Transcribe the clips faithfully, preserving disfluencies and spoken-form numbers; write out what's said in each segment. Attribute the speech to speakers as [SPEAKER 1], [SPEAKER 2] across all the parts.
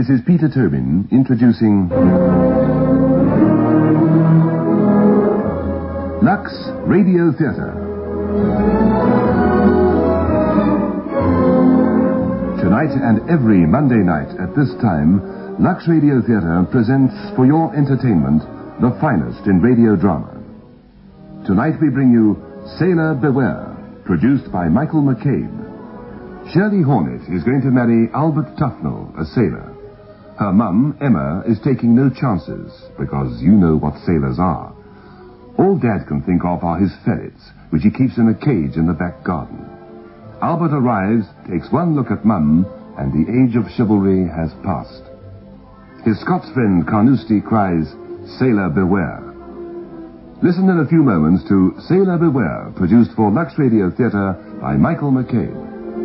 [SPEAKER 1] This is Peter Tobin introducing Lux Radio Theatre. Tonight and every Monday night at this time, Lux Radio Theatre presents for your entertainment the finest in radio drama. Tonight we bring you Sailor Beware, produced by Michael McCabe. Shirley Hornet is going to marry Albert Tufnell, a sailor. Her mum, Emma, is taking no chances, because you know what sailors are. All Dad can think of are his ferrets, which he keeps in a cage in the back garden. Albert arrives, takes one look at Mum, and the age of chivalry has passed. His Scots friend Carnoustie cries, "Sailor Beware." Listen in a few moments to Sailor Beware, produced for Lux Radio Theatre by Michael McCabe.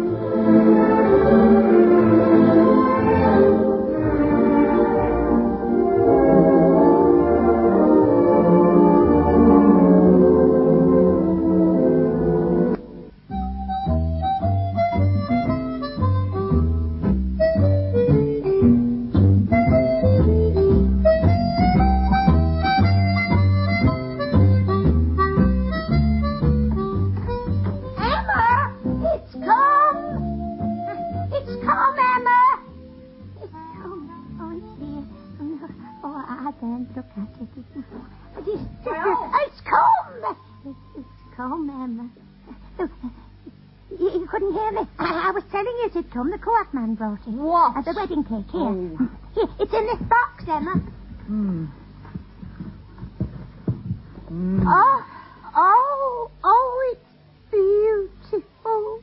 [SPEAKER 2] Brought it.
[SPEAKER 3] What?
[SPEAKER 2] Uh, the wedding cake, here.
[SPEAKER 3] Oh.
[SPEAKER 2] Here, it's in this box, Emma.
[SPEAKER 3] Hmm. Mm.
[SPEAKER 2] Oh, oh, oh, it's beautiful.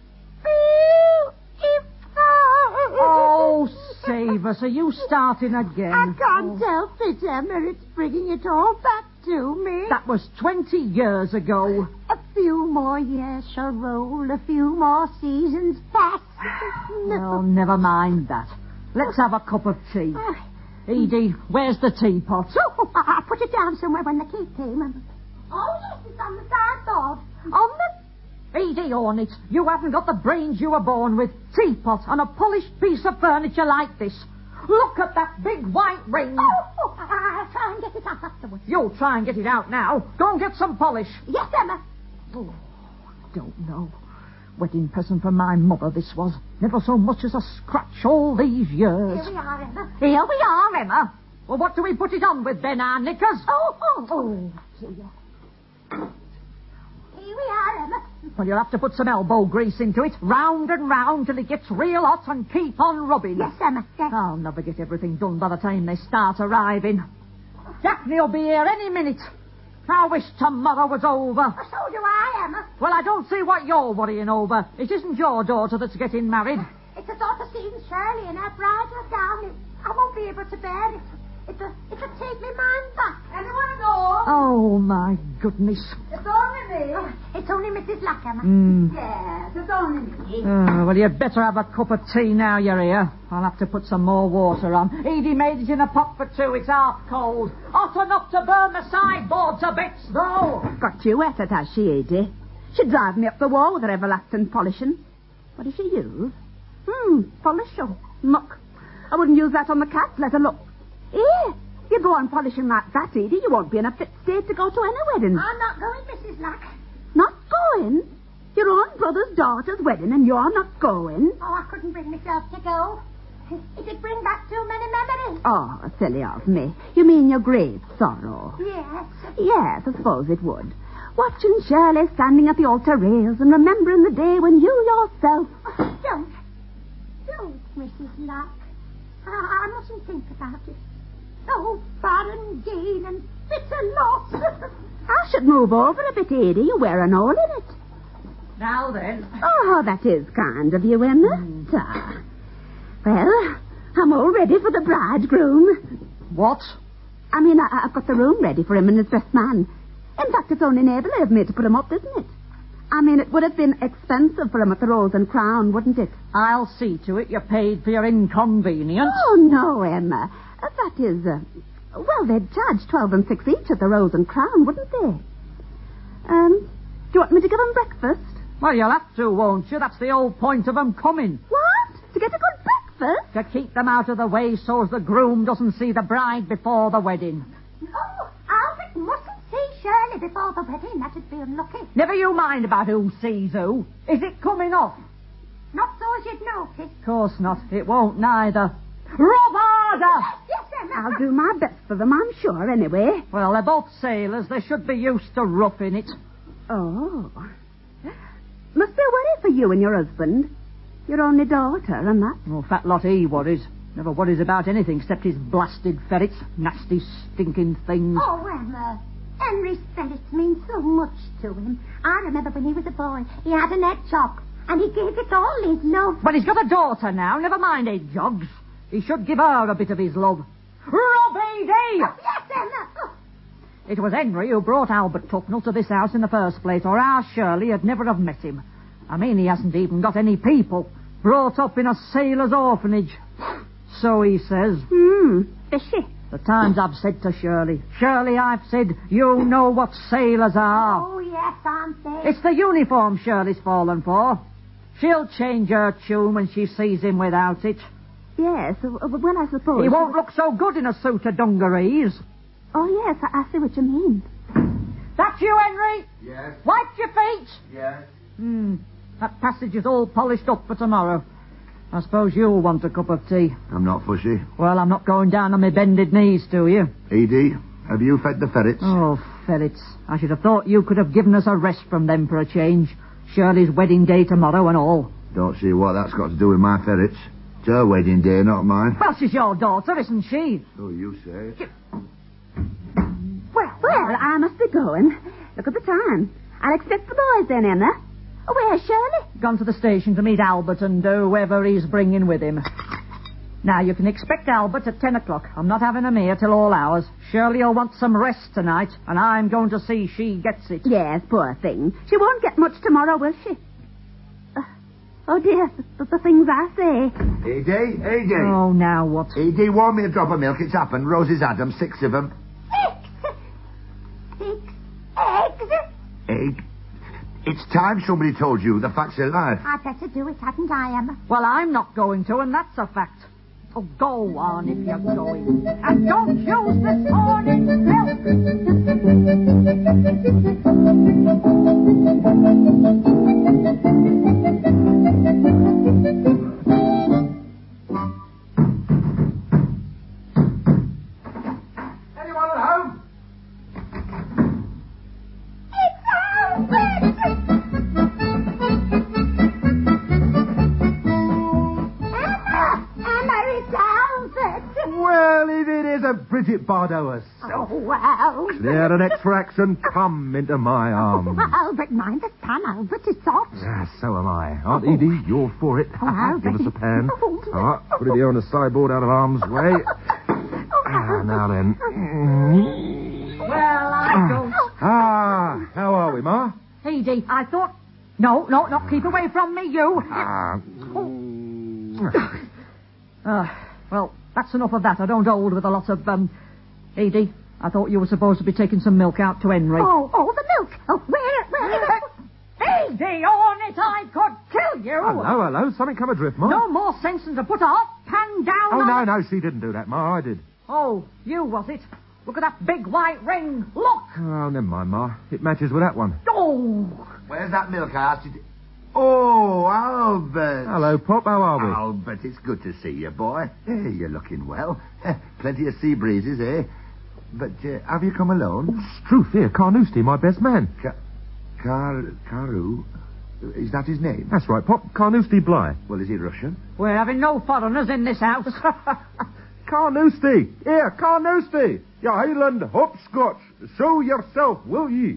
[SPEAKER 2] Beautiful.
[SPEAKER 3] Oh, save us. Are you starting again?
[SPEAKER 2] I can't
[SPEAKER 3] oh.
[SPEAKER 2] help it, Emma. It's bringing it all back to me.
[SPEAKER 3] That was twenty years ago.
[SPEAKER 2] A few more years shall roll, a few more seasons pass. No.
[SPEAKER 3] Well, never mind that. Let's have a cup of tea.
[SPEAKER 2] Uh,
[SPEAKER 3] Edie, where's the teapot?
[SPEAKER 2] Oh, I put it down somewhere when the cake came. Oh, yes, it's on the sideboard. On the...
[SPEAKER 3] Edie Hornet, you haven't got the brains you were born with. Teapot on a polished piece of furniture like this. Look at that big white ring.
[SPEAKER 2] Oh, oh, I'll try and get it out afterwards.
[SPEAKER 3] You'll try and get it out now. Go and get some polish.
[SPEAKER 2] Yes, Emma.
[SPEAKER 3] Oh, don't know. Wedding present from my mother, this was. Never so much as a scratch all these years.
[SPEAKER 2] Here we are, Emma.
[SPEAKER 3] Here we are, Emma. Well, what do we put it on with then, our knickers?
[SPEAKER 2] Oh, oh,
[SPEAKER 3] oh,
[SPEAKER 2] dear. Here we are, Emma.
[SPEAKER 3] Well, you'll have to put some elbow grease into it, round and round till it gets real hot and keep on rubbing.
[SPEAKER 2] Yes, Emma. Yes.
[SPEAKER 3] I'll never get everything done by the time they start arriving. Daphne'll be here any minute. I wish tomorrow was over.
[SPEAKER 2] Oh, so do I, Emma.
[SPEAKER 3] Well, I don't see what you're worrying over. It isn't your daughter that's getting married.
[SPEAKER 2] It's the thought of seeing Shirley in her bridal gown. I won't be able to bear it. It'll, it'll take me mind back. Anyone know?
[SPEAKER 3] Oh, my goodness.
[SPEAKER 2] It's only me. Oh, it's only Missus Luck, Emma.
[SPEAKER 3] Mm.
[SPEAKER 2] Yes, it's only me.
[SPEAKER 3] Oh, well, you'd better have a cup of tea now you're here. I'll have to put some more water on. Edie made it in a pot for two. It's half cold. Hot enough to burn the sideboard to bits, though.
[SPEAKER 4] Got you wet, it has she, Edie. She'd drive me up the wall with her everlasting polishing. What does she use? Hmm, polish. Oh, muck. I wouldn't use that on the cat, let her look. Eh, you go on polishing like that, Edie, you won't be in a fit state to go to any wedding.
[SPEAKER 2] I'm not going, Missus Luck.
[SPEAKER 4] Not going? Your own brother's daughter's wedding and you're not going?
[SPEAKER 2] Oh, I couldn't bring myself to go. It'd bring back too many memories.
[SPEAKER 4] Oh, silly of me. You mean your great sorrow?
[SPEAKER 2] Yes.
[SPEAKER 4] Yes, I suppose it would. Watching Shirley standing at the altar rails and remembering the day when you yourself...
[SPEAKER 2] Oh, don't. Don't, Missus Luck. I, I mustn't think about it. Oh, barren gain and bitter loss.
[SPEAKER 4] I should move over a bit, Edie. You wear an hole in it.
[SPEAKER 3] Now then.
[SPEAKER 4] Oh, that is kind of you, Emma.
[SPEAKER 3] Mm.
[SPEAKER 4] Ah. Well, I'm all ready for the bridegroom.
[SPEAKER 3] What?
[SPEAKER 4] I mean, I, I've got the room ready for him and his best man. In fact, it's only neighbourly of me to put him up, isn't it? I mean, it would have been expensive for him at the Rose and Crown, wouldn't it?
[SPEAKER 3] I'll see to it you paid for your inconvenience.
[SPEAKER 4] Oh, no, Emma. Uh, that is, uh, well, they'd charge twelve and six each at the Rose and Crown, wouldn't they? Um, do you want me to give them breakfast?
[SPEAKER 3] Well, you'll have to, won't you? That's the whole point of them coming.
[SPEAKER 4] What? To get a good breakfast? first?
[SPEAKER 3] To keep them out of the way so's the groom doesn't see the bride before the wedding.
[SPEAKER 2] No, Albert mustn't see Shirley before the wedding. That'd be unlucky.
[SPEAKER 3] Never you mind about who sees who. Is it coming off?
[SPEAKER 2] Not so as you'd notice.
[SPEAKER 3] Of course not. It won't neither. Rub harder!
[SPEAKER 2] Yes, Emma.
[SPEAKER 4] I'll do my best for them, I'm sure, anyway.
[SPEAKER 3] Well, they're both sailors. They should be used to roughing it.
[SPEAKER 4] Oh. Must be a worry for you and your husband. Your only daughter and that.
[SPEAKER 3] Oh, fat lot he worries. Never worries about anything except his blasted ferrets. Nasty, stinking things.
[SPEAKER 2] Oh, Emma. Henry's ferrets mean so much to him. I remember when he was a boy, he had an hedgehog, and he gave it all his love.
[SPEAKER 3] But he's got a daughter now. Never mind hedgehogs. He should give her a bit of his love. Robbie D!
[SPEAKER 2] Oh, yes, Emma. Oh.
[SPEAKER 3] It was Henry who brought Albert Tucknell to this house in the first place, or our Shirley had never have met him. I mean, he hasn't even got any people. Brought up in a sailor's orphanage. So he says.
[SPEAKER 4] Hmm, fishy.
[SPEAKER 3] The times I've said to Shirley, Shirley, I've said, you know what sailors are.
[SPEAKER 2] Oh, yes, Aunt Betty.
[SPEAKER 3] It's the uniform Shirley's fallen for. She'll change her tune when she sees him without it.
[SPEAKER 4] Yes, uh, well, I suppose...
[SPEAKER 3] He won't look so good in a suit of dungarees.
[SPEAKER 4] Oh, yes, I, I see what you mean.
[SPEAKER 3] That you, Henry?
[SPEAKER 5] Yes.
[SPEAKER 3] Wipe your feet.
[SPEAKER 5] Yes.
[SPEAKER 3] Hmm. That passage is all polished up for tomorrow. I suppose you'll want a cup of tea.
[SPEAKER 5] I'm not fussy.
[SPEAKER 3] Well, I'm not going down on my bended knees to you.
[SPEAKER 5] Edie, have you fed the ferrets?
[SPEAKER 3] Oh, ferrets. I should have thought you could have given us a rest from them for a change. Shirley's wedding day tomorrow and all.
[SPEAKER 5] Don't see what that's got to do with my ferrets. It's her wedding day, not mine.
[SPEAKER 3] Well, she's your daughter, isn't she?
[SPEAKER 5] So you say.
[SPEAKER 4] Well, well, I must be going. Look at the time. I'll expect the boys then, Emma. Oh, where's Shirley?
[SPEAKER 3] Gone to the station to meet Albert and whoever he's bringing with him. Now, you can expect Albert at ten o'clock. I'm not having him here till all hours. Shirley'll want some rest tonight, and I'm going to see she gets it.
[SPEAKER 4] Yes, poor thing. She won't get much tomorrow, will she? Uh, oh, dear, the, the things I say.
[SPEAKER 5] Edie, Edie.
[SPEAKER 3] Oh, now what?
[SPEAKER 5] Edie, warm me a drop of milk. It's happened. Rosie's had them, six of them.
[SPEAKER 2] Six. Six eggs.
[SPEAKER 5] Egg? It's time somebody told you the facts of life.
[SPEAKER 2] I'd better do it, hadn't I, Emma?
[SPEAKER 3] Well, I'm not going to, and that's a fact. Oh, go on if you're going. And don't use this morning's
[SPEAKER 5] Anyone at home?
[SPEAKER 2] It's Albert! Emma! Emma, it's Albert!
[SPEAKER 6] Well, if it isn't Bridget Bardot herself.
[SPEAKER 2] Oh, well.
[SPEAKER 6] Clear the next tracks and come into my arms.
[SPEAKER 2] Oh, Albert, mind the pan, Albert. It's hot.
[SPEAKER 6] Ah, so am I. Aunt Edie, you're for it.
[SPEAKER 2] Oh, Albert.
[SPEAKER 6] Give us a pan.
[SPEAKER 2] Oh,
[SPEAKER 6] All right, put it here on the sideboard out of harm's way. Ah, now then.
[SPEAKER 3] Well, I don't.
[SPEAKER 6] Ah, how are we, Ma?
[SPEAKER 3] Edie, I thought... No, no, no, keep away from me, you.
[SPEAKER 6] Ah.
[SPEAKER 3] Uh, well, that's enough of that. I don't hold with a lot of, um... Edie, I thought you were supposed to be taking some milk out to Henry.
[SPEAKER 2] Oh, oh, the milk. Oh, where, where?
[SPEAKER 3] Edie, on it, I could kill you.
[SPEAKER 6] Hello, hello. Something come adrift, Ma.
[SPEAKER 3] No more sense than to put a hot pan down
[SPEAKER 6] Oh,
[SPEAKER 3] on...
[SPEAKER 6] no, no, she didn't do that, Ma. I did.
[SPEAKER 3] Oh, you was it? Look at that big white ring. Look!
[SPEAKER 6] Oh, never mind, Ma. It matches with that one.
[SPEAKER 3] Oh!
[SPEAKER 5] Where's that milk I asked you to... Oh, Albert.
[SPEAKER 6] Hello, Pop. How are we?
[SPEAKER 5] Albert, it's good to see you, boy. Eh, you're looking well. Eh, plenty of sea breezes, eh? But uh, have you come alone?
[SPEAKER 6] It's truth here. Carnoustie, my best man.
[SPEAKER 5] Car... Car... Caru? Is that his name?
[SPEAKER 6] That's right, Pop. Carnoustie Bly.
[SPEAKER 5] Well, is he Russian?
[SPEAKER 3] We're having no foreigners in this house.
[SPEAKER 6] Carnoustie! Here, Carnoustie! You Highland hopscotch, show yourself, will ye?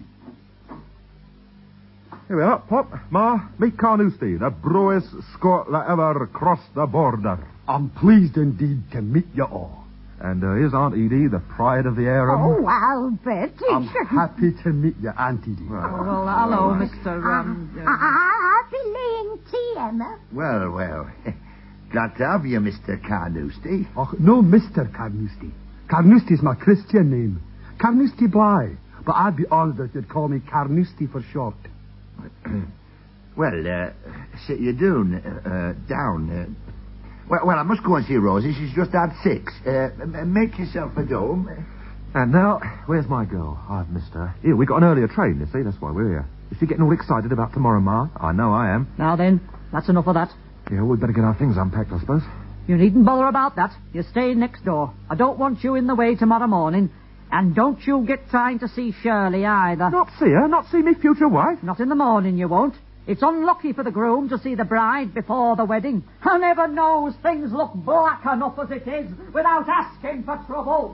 [SPEAKER 6] Here we are, Pop, Ma, meet Carnoustie, the brawest Scot that ever crossed the border.
[SPEAKER 7] I'm pleased indeed to meet you all.
[SPEAKER 6] And uh, here's Aunt Edie, the pride of the harem.
[SPEAKER 2] Oh, Albert.
[SPEAKER 7] I'm happy to meet you, Aunt Edie.
[SPEAKER 3] Oh, well, hello, Mister Um...
[SPEAKER 2] I, I, I'll be laying tea, Emma.
[SPEAKER 5] Well, well. Glad to have you, Mister Carnoustie.
[SPEAKER 7] Oh, no, Mister Carnoustie. Carnoustie is my Christian name. Carnoustie Bly. But I'd be honoured if you'd call me Carnoustie for short.
[SPEAKER 5] Well, uh, sit you down, uh, down. Uh, Well, well, I must go and see Rosie. She's just had six. Uh, m- make yourself at home.
[SPEAKER 6] And now, where's my girl? I've missed her. Here, we got an earlier train, you see. That's why we're here. Is she getting all excited about tomorrow, Ma? I know I am.
[SPEAKER 3] Now then, that's enough of that.
[SPEAKER 6] Yeah, we'd better get our things unpacked, I suppose.
[SPEAKER 3] You needn't bother about that. You're staying next door. I don't want you in the way tomorrow morning. And don't you get trying to see Shirley either.
[SPEAKER 6] Not see her? Not see me future wife?
[SPEAKER 3] Not in the morning, you won't. It's unlucky for the groom to see the bride before the wedding. I never knows things look black enough as it is without asking for trouble.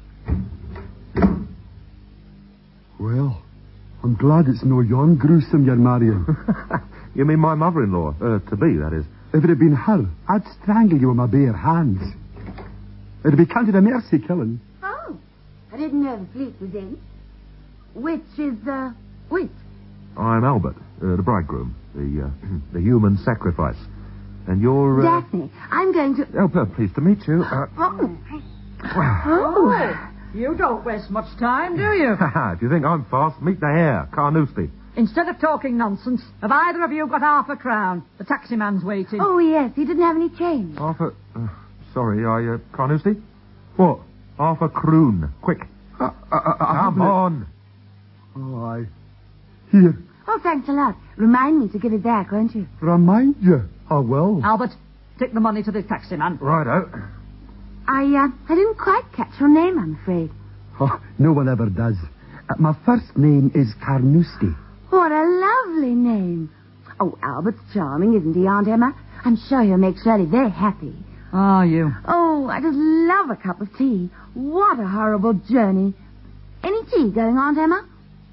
[SPEAKER 7] Well, I'm glad it's no yon gruesome you're marrying.
[SPEAKER 6] You mean my mother-in-law? Uh, to be, that is.
[SPEAKER 7] If it had been her, I'd strangle you with my bare hands. It'd be counted a mercy killing.
[SPEAKER 2] Oh, I didn't know the fleet was in. Which is, uh, which?
[SPEAKER 6] I'm Albert, uh, the bridegroom, the uh, the human sacrifice. And you're... Uh...
[SPEAKER 2] Daphne, I'm going to...
[SPEAKER 6] Oh, uh, pleased to meet you. Uh...
[SPEAKER 2] Oh.
[SPEAKER 3] Oh, you don't waste much time, do you?
[SPEAKER 6] If you think I'm fast, meet the hare, Carnoustie.
[SPEAKER 3] Instead of talking nonsense, have either of you got half a crown? The taxi man's waiting.
[SPEAKER 2] Oh, yes, he didn't have any change.
[SPEAKER 6] Half a... Uh, sorry, I, uh, Carnoustie? What? Half a croon. Quick.
[SPEAKER 7] Uh, uh, uh,
[SPEAKER 6] Come on.
[SPEAKER 7] Oh, I... Here,
[SPEAKER 2] Oh, thanks a lot. Remind me to give it back, won't you?
[SPEAKER 7] remind you. I will.
[SPEAKER 3] Albert, take the money to the taxi man.
[SPEAKER 6] Righto.
[SPEAKER 2] I, uh, I didn't quite catch your name, I'm afraid.
[SPEAKER 7] Oh, no one ever does. Uh, my first name is Carnoustie.
[SPEAKER 2] What a lovely name. Oh, Albert's charming, isn't he, Aunt Emma? I'm sure he'll make Shirley very happy.
[SPEAKER 3] Are you?
[SPEAKER 2] Oh, I just love a cup of tea. What a horrible journey. Any tea going, Aunt Emma?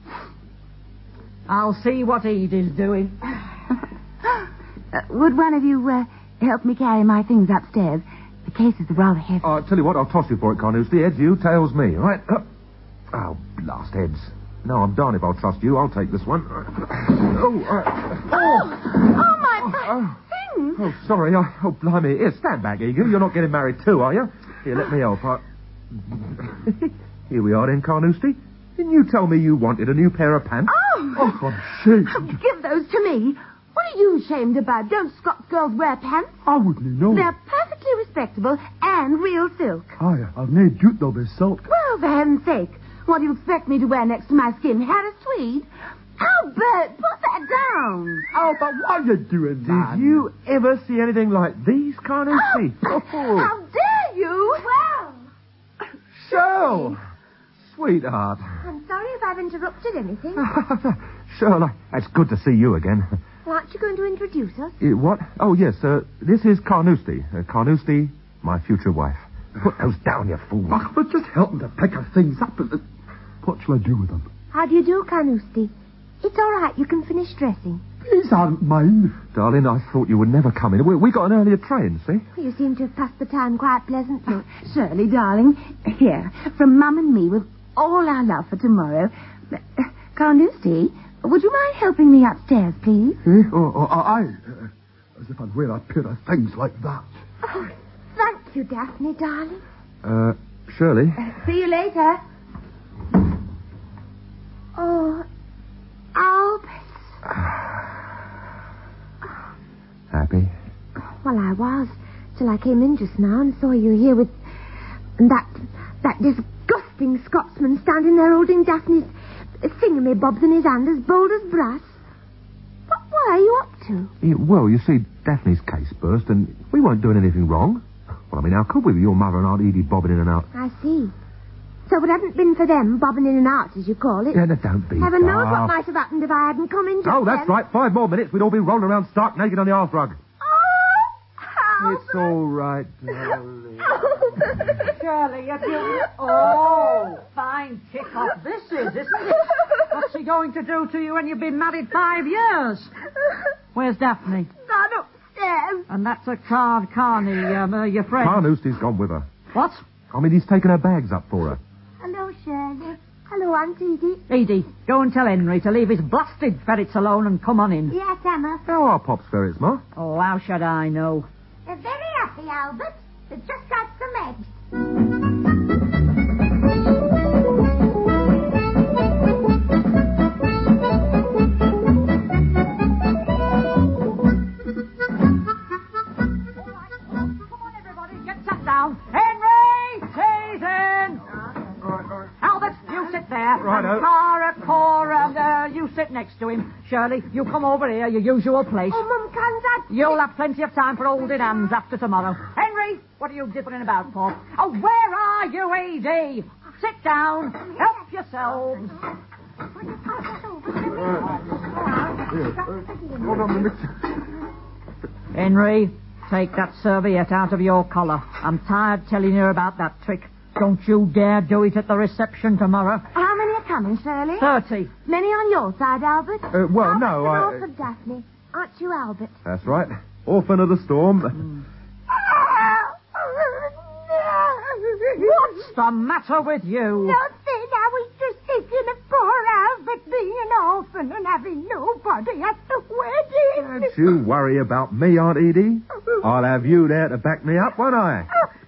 [SPEAKER 3] I'll see what Edie's doing.
[SPEAKER 2] uh, would one of you uh, help me carry my things upstairs? The cases are rather heavy.
[SPEAKER 6] I'll tell you what, I'll toss you for it, Carnoustie. Heads you, tails me, right? Up. Oh, blast heads. No, I'm darned if I'll trust you. I'll take this one. Oh, uh,
[SPEAKER 2] Oh, oh my, my
[SPEAKER 6] oh.
[SPEAKER 2] things.
[SPEAKER 6] Oh, sorry. I, oh, blimey. Here, stand back, Eagle. You're not getting married too, are you? Here, let me help. I... Here we are then, Carnoustie. Didn't you tell me you wanted a new pair of pants?
[SPEAKER 2] Oh,
[SPEAKER 7] Oh, I'm ashamed.
[SPEAKER 2] oh, give those to me. What are you ashamed about? Don't Scots girls wear pants?
[SPEAKER 7] I wouldn't know.
[SPEAKER 2] They're perfectly respectable and real silk.
[SPEAKER 7] Aye, I've no doubt they'll be silk.
[SPEAKER 2] Well, for heaven's sake, what do you expect me to wear next to my skin? Harris tweed? Albert, put that down.
[SPEAKER 7] Oh, but what are you doing, man?
[SPEAKER 6] Did you ever see anything like these, Carnoustie?
[SPEAKER 2] Oh, how dare you? Well,
[SPEAKER 6] Shirl! Sweetheart.
[SPEAKER 2] I'm sorry if I've interrupted anything.
[SPEAKER 6] Shirl, it's good to see you again.
[SPEAKER 2] Aren't you going to introduce us?
[SPEAKER 6] Uh, what? Oh, yes, uh, this is Carnoustie. Uh, Carnoustie, my future wife. Put those down, you fool.
[SPEAKER 7] Oh, but just help them to pick her things up. What shall I do with them?
[SPEAKER 2] How do you do, Carnoustie? It's all right. You can finish dressing.
[SPEAKER 7] These aren't mine.
[SPEAKER 6] Darling, I thought you would never come in. We, we got an earlier train, see?
[SPEAKER 2] You seem to have passed the time quite pleasantly. Shirley, darling, here, from Mum and me, with all our love for tomorrow. Uh, Carnoustie, would you mind helping me upstairs, please?
[SPEAKER 7] Eh? Oh, oh, I... Uh, as if I'd wear a pair of things like that.
[SPEAKER 2] Oh, thank you, Daphne, darling.
[SPEAKER 6] Uh, Shirley?
[SPEAKER 2] See you later. Oh, Albert.
[SPEAKER 6] Happy?
[SPEAKER 2] Well, I was, till I came in just now and saw you here with that that disgusting Scotsman standing there holding Daphne's thingamybobs in his hand as bold as brass. What, what are you up to?
[SPEAKER 6] Yeah, well, you see, Daphne's case burst, and we weren't doing anything wrong. Well, I mean, how could we with your mother and Aunt Edie bobbing in and out?
[SPEAKER 2] I see. So if it hadn't been for them bobbing in and out, as you call it...
[SPEAKER 6] Yeah, no, don't be
[SPEAKER 2] Heaven knows what
[SPEAKER 6] daft.
[SPEAKER 2] might have happened if I hadn't come in just
[SPEAKER 6] Oh, that's
[SPEAKER 2] then.
[SPEAKER 6] right. Five more minutes, we'd all be rolling around stark naked on the hearthrug.
[SPEAKER 2] Oh, Albert.
[SPEAKER 6] It's all right, darling.
[SPEAKER 3] Shirley, you're doing... Oh, fine kick-off this is, isn't it? What's he going to do to you when you've been married five years? Where's Daphne?
[SPEAKER 2] Not upstairs.
[SPEAKER 3] And that's a card, Carney, um, uh, your friend.
[SPEAKER 6] Carnoustie's gone with her.
[SPEAKER 3] What?
[SPEAKER 6] I mean, he's taken her bags up for her.
[SPEAKER 2] Hello, Shirley. Hello, Aunt Edie.
[SPEAKER 3] Edie, go and tell Henry to leave his blasted ferrets alone and come on in.
[SPEAKER 2] Yes, Emma.
[SPEAKER 6] How are Pop's ferrets, Ma?
[SPEAKER 3] Oh, how should I know?
[SPEAKER 2] They're very happy, Albert. They've just got some eggs.
[SPEAKER 3] sit there.
[SPEAKER 6] Righto.
[SPEAKER 3] And Cara, Cora, and uh, you sit next to him. Shirley, you come over here, your usual place.
[SPEAKER 2] Oh, Mum, can't that...
[SPEAKER 3] You'll have plenty of time for holding hands after tomorrow. Henry, what are you dipping about for? Oh, where are you, Edie? Sit down. Help yourselves.
[SPEAKER 6] Hold on a minute.
[SPEAKER 3] Henry, take that serviette out of your collar. I'm tired telling you about that trick. Don't you dare do it at the reception tomorrow.
[SPEAKER 2] How many are coming, Shirley?
[SPEAKER 3] Thirty.
[SPEAKER 2] Many on your side, Albert?
[SPEAKER 6] Uh, well,
[SPEAKER 2] Albert's
[SPEAKER 6] no,
[SPEAKER 2] an
[SPEAKER 6] I-
[SPEAKER 2] orphan, Daphne. Aren't you, Albert?
[SPEAKER 6] That's right. Orphan of the storm.
[SPEAKER 3] What's the matter with you?
[SPEAKER 2] Nothing. I was just thinking of poor Albert being an orphan and having nobody at the wedding.
[SPEAKER 6] Don't you worry about me, Aunt Edie. I'll have you there to back me up, won't I?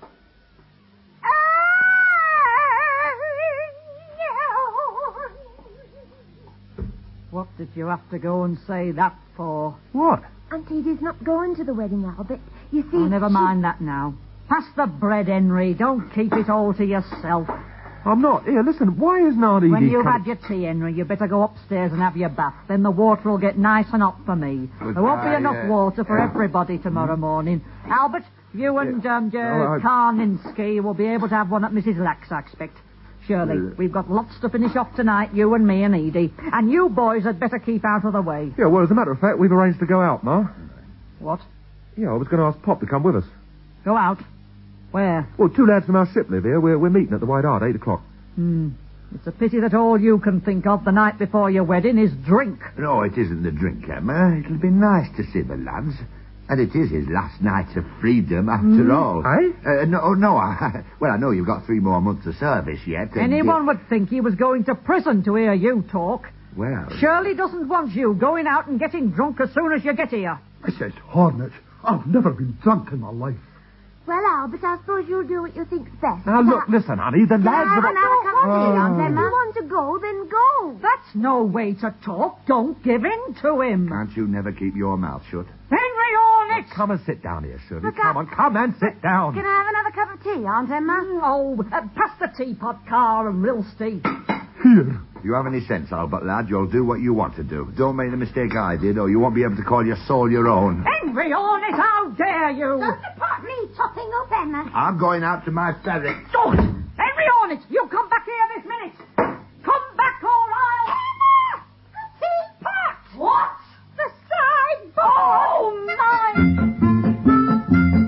[SPEAKER 3] What did you have to go and say that for?
[SPEAKER 6] What?
[SPEAKER 2] Aunt Edie's not going to the wedding, Albert. You see...
[SPEAKER 3] Oh, never
[SPEAKER 2] she-
[SPEAKER 3] mind that now. Pass the bread, Henry. Don't keep it all to yourself.
[SPEAKER 6] I'm not. Here, listen, why isn't Aunt Edie
[SPEAKER 3] When you've
[SPEAKER 6] com-
[SPEAKER 3] had your tea, Henry, you better go upstairs and have your bath. Then the water will get nice and hot for me. There won't be
[SPEAKER 5] Goodbye,
[SPEAKER 3] enough
[SPEAKER 5] uh,
[SPEAKER 3] water for everybody tomorrow morning. Albert, you and um, uh,
[SPEAKER 6] Oh, I-
[SPEAKER 3] Karninski will be able to have one at Missus Lack's, I expect. Shirley, we've got lots to finish off tonight, you and me and Edie. And you boys had better keep out of the way.
[SPEAKER 6] Yeah, well, as a matter of fact, we've arranged to go out, Ma.
[SPEAKER 3] What?
[SPEAKER 6] Yeah, I was going to ask Pop to come with us.
[SPEAKER 3] Go out? Where?
[SPEAKER 6] Well, two lads from our ship live here. We're, we're meeting at the White Hart, eight o'clock.
[SPEAKER 3] Hmm. It's a pity that all you can think of the night before your wedding is drink.
[SPEAKER 5] No, it isn't the drink, Emma. It'll be nice to see the lads. And it is his last night of freedom, after all.
[SPEAKER 6] Eh?
[SPEAKER 5] Uh, no, oh, no. I, well, I know you've got three more months of service yet. And,
[SPEAKER 3] Anyone
[SPEAKER 5] uh,
[SPEAKER 3] would think he was going to prison to hear you talk.
[SPEAKER 5] Well...
[SPEAKER 3] Shirley doesn't want you going out and getting drunk as soon as you get here.
[SPEAKER 7] I says, Hornet, I've never been drunk in my life.
[SPEAKER 2] Well, Albert, I suppose you'll do what you think's best.
[SPEAKER 6] Now, look, listen, honey, the lads
[SPEAKER 2] Have
[SPEAKER 6] are...
[SPEAKER 2] another cup of tea, Aunt
[SPEAKER 7] Oh.
[SPEAKER 2] Emma. If you want to go, then go.
[SPEAKER 3] That's no way to talk. Don't give in to him.
[SPEAKER 5] Can't you never keep your mouth shut?
[SPEAKER 3] Henry Hornet!
[SPEAKER 6] Come and sit down here, Shirley.
[SPEAKER 2] Look
[SPEAKER 6] Come
[SPEAKER 2] up.
[SPEAKER 6] on, come and sit down.
[SPEAKER 2] Can I have another cup of tea, Aunt Emma?
[SPEAKER 3] Oh, uh, pass the teapot, Car, and we'll see.
[SPEAKER 7] Here.
[SPEAKER 5] If you have any sense, Albert, lad, you'll do what you want to do. Don't make the mistake I did, or you won't be able to call your soul your own.
[SPEAKER 3] Henry Hornet, how dare you?
[SPEAKER 2] Don't support me topping up, Emma.
[SPEAKER 5] I'm going out to my ferret.
[SPEAKER 3] Don't! Henry Hornet, you come back here this minute. Come back, or I'll...
[SPEAKER 2] Emma! The teapot!
[SPEAKER 3] What?
[SPEAKER 2] The sideboard!
[SPEAKER 3] Oh, my...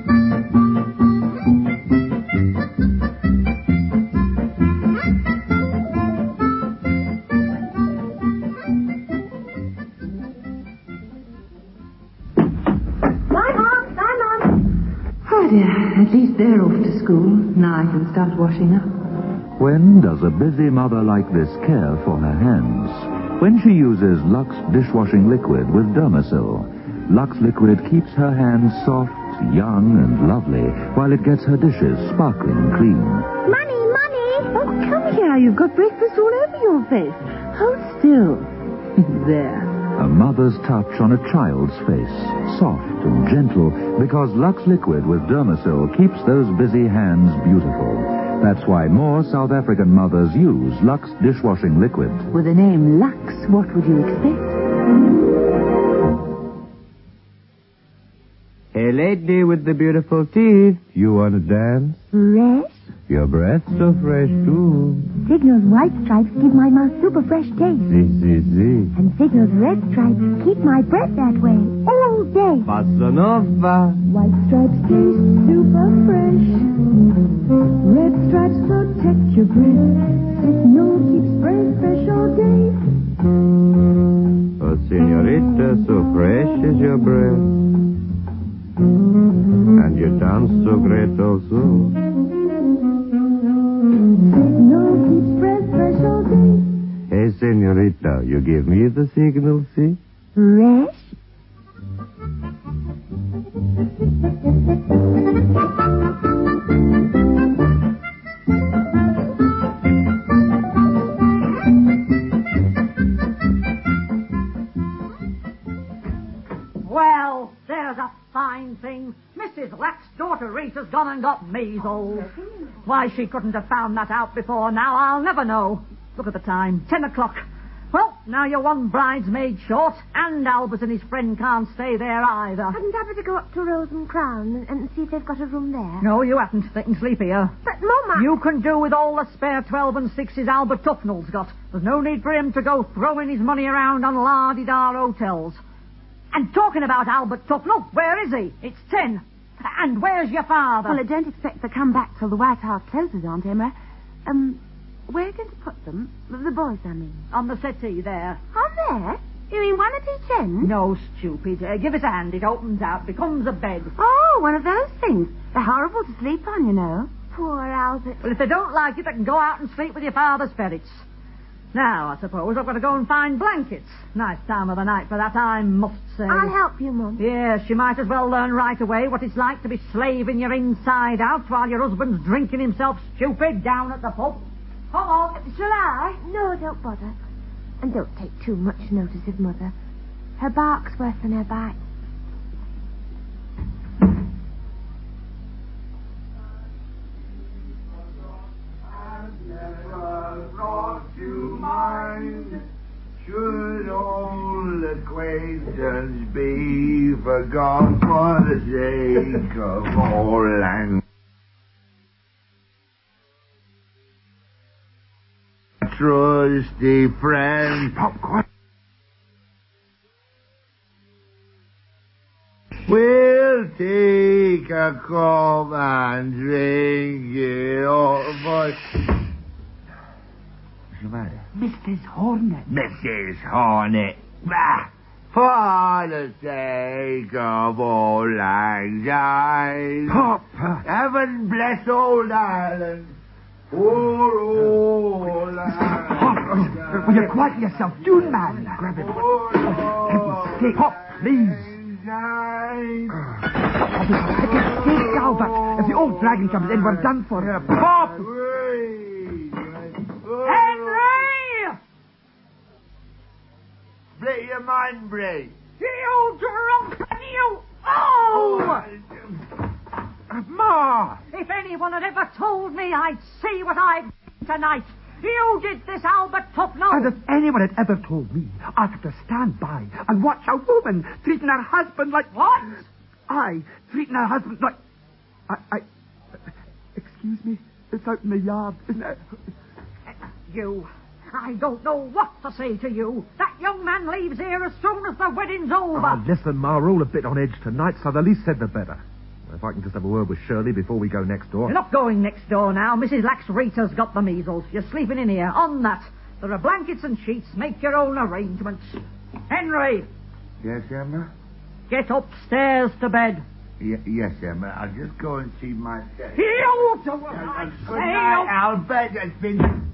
[SPEAKER 2] Simon! Simon!
[SPEAKER 8] Oh, dear. At least they're off to school. Now I can start washing up.
[SPEAKER 9] When does a busy mother like this care for her hands? When she uses Lux dishwashing liquid with Dermasil. Lux liquid keeps her hands soft, young, and lovely, while it gets her dishes sparkling clean.
[SPEAKER 2] Money, money!
[SPEAKER 8] Oh, come here. You've got breakfast all over your face. Hold still. There.
[SPEAKER 9] A mother's touch on a child's face, soft and gentle, because Lux liquid with Dermasil keeps those busy hands beautiful. That's why more South African mothers use Lux dishwashing liquid.
[SPEAKER 8] With the name Lux, what would you expect?
[SPEAKER 10] Hey, lady with the beautiful teeth, you want to dance?
[SPEAKER 2] Fresh?
[SPEAKER 10] Your breath so fresh, too.
[SPEAKER 2] Signal's white stripes give my mouth super fresh taste.
[SPEAKER 10] See, see, see.
[SPEAKER 2] And Signal's red stripes keep my breath that way all day.
[SPEAKER 10] Bossa Nova.
[SPEAKER 2] White stripes taste super fresh. Red stripes protect your breath. Signal keeps breath fresh all day.
[SPEAKER 10] Oh, senorita, so fresh is your breath. And you dance so great also.
[SPEAKER 2] Signal keeps breath fresh all day.
[SPEAKER 10] Hey, senorita, you give me the signal, see?
[SPEAKER 2] Fresh?
[SPEAKER 3] Well, there's a fine thing. Missus Lack's daughter Rita's gone and got measles. Why she couldn't have found that out before now, I'll never know. Look at the time. Ten o'clock. Well, now you're one bridesmaid short, and Albert and his friend can't stay there either.
[SPEAKER 2] Hadn't I better go up to Rose and Crown and, and see if they've got a room there?
[SPEAKER 3] No, you haven't. They can sleep here.
[SPEAKER 2] But, Mama...
[SPEAKER 3] You can do with all the spare twelve and sixes Albert Tufnell's got. There's no need for him to go throwing his money around on la-di-da hotels. And talking about Albert Tufnell, where is he? It's ten. And where's your father?
[SPEAKER 4] Well, I don't expect to come back till the White House closes, Aunt Emma. Um... Where are you going to put them? The boys, I mean.
[SPEAKER 3] On the settee there.
[SPEAKER 2] On there? You mean one at each end?
[SPEAKER 3] No, stupid. Uh, give us a hand. It opens out, becomes a bed.
[SPEAKER 2] Oh, one of those things. They're horrible to sleep on, you know. Poor Albert.
[SPEAKER 3] Well, if they don't like it, they can go out and sleep with your father's ferrets. Now, I suppose I've got to go and find blankets. Nice time of the night for that, I must say.
[SPEAKER 2] I'll help you, Mum.
[SPEAKER 3] Yes, you might as well learn right away what it's like to be slaving your inside out while your husband's drinking himself stupid down at the pub. Come on, shall I?
[SPEAKER 2] No, don't bother. And don't take too much notice of Mother. Her bark's worse than her bite.
[SPEAKER 5] Should old acquaintance be forgot for the sake of old lang? Trusty friend, popcorn. We'll take a cup and drink it over. What's the matter?
[SPEAKER 7] Missus Hornet.
[SPEAKER 5] Missus Hornet. Bah! For the sake of old lang syne.
[SPEAKER 7] Pop!
[SPEAKER 5] Heaven bless old Ireland. Poor old
[SPEAKER 7] Pop! Will you quiet yourself, June, man? Grab him. Oh, heaven's sake. Pop, please. Take Albert. If the old dragon comes in, we're done for. Yeah, Pop!
[SPEAKER 3] Henry!
[SPEAKER 5] Split your mind, Bray.
[SPEAKER 3] You drunk, you... Oh!
[SPEAKER 7] Ma!
[SPEAKER 3] If anyone had ever told me I'd see what I've done tonight, you did this, Albert Tufnell.
[SPEAKER 7] And if anyone had ever told me I'd have to stand by and watch a woman treating her husband like...
[SPEAKER 3] What?
[SPEAKER 7] I, treating her husband like... I... I... Excuse me? It's out in the yard, isn't it?
[SPEAKER 3] You... I don't know what to say to you. That young man leaves here as soon as the wedding's over.
[SPEAKER 6] Oh, listen, Ma, we're all a bit on edge tonight, so the least said the better. If I can just have a word with Shirley before we go next door.
[SPEAKER 3] You're not going next door now. Missus Lax Rita's got the measles. You're sleeping in here. On that. There are blankets and sheets. Make your own arrangements. Henry.
[SPEAKER 5] Yes, Emma?
[SPEAKER 3] Get upstairs to bed.
[SPEAKER 5] Y- yes, Emma. I'll just go and see my...
[SPEAKER 3] You do what I
[SPEAKER 5] Good
[SPEAKER 3] say.
[SPEAKER 5] night, Albert. It's been...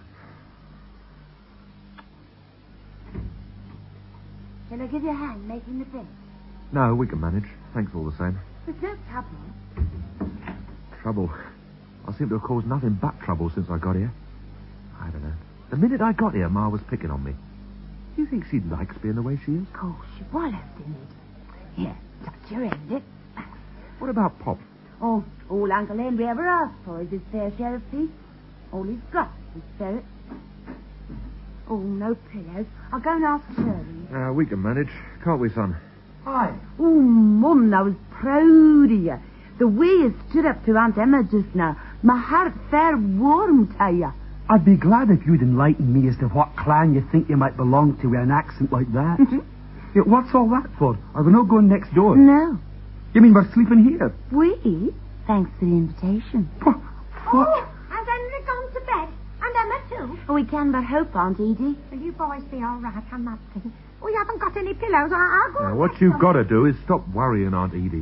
[SPEAKER 2] Shall I give you a hand making the bed?
[SPEAKER 6] No, we can manage. Thanks all the same.
[SPEAKER 2] There's no trouble.
[SPEAKER 6] Trouble? I seem to have caused nothing but trouble since I got here. I don't know. The minute I got here, Ma was picking on me. Do you think she likes being the way she is?
[SPEAKER 2] Oh, she was, didn't it? Here, that's your end, it.
[SPEAKER 6] What about Pop?
[SPEAKER 2] Oh, all Uncle Henry ever asked for is his fair share of peace. All he's got is ferret. Oh, no pillows. I'll go and ask Shirley.
[SPEAKER 6] Uh, we can manage, can't we, son?
[SPEAKER 4] Hi. Oh, Mum, I was proud of you. The way you stood up to Aunt Emma just now, my heart fair warmed to you.
[SPEAKER 7] I'd be glad if you'd enlighten me as to what clan you think you might belong to with an accent like that. Yeah, what's all that for? Are we not going next door?
[SPEAKER 2] No.
[SPEAKER 7] You mean we're sleeping here?
[SPEAKER 2] We? Thanks for the invitation.
[SPEAKER 7] What?
[SPEAKER 2] Oh, has Henry gone to bed? And Emma too? Oh, we can but hope, Aunt Edie.
[SPEAKER 11] Will you boys be all right on that thing? We haven't got any pillows. I'll go...
[SPEAKER 6] Now, what you've got to do is stop worrying Aunt Edie.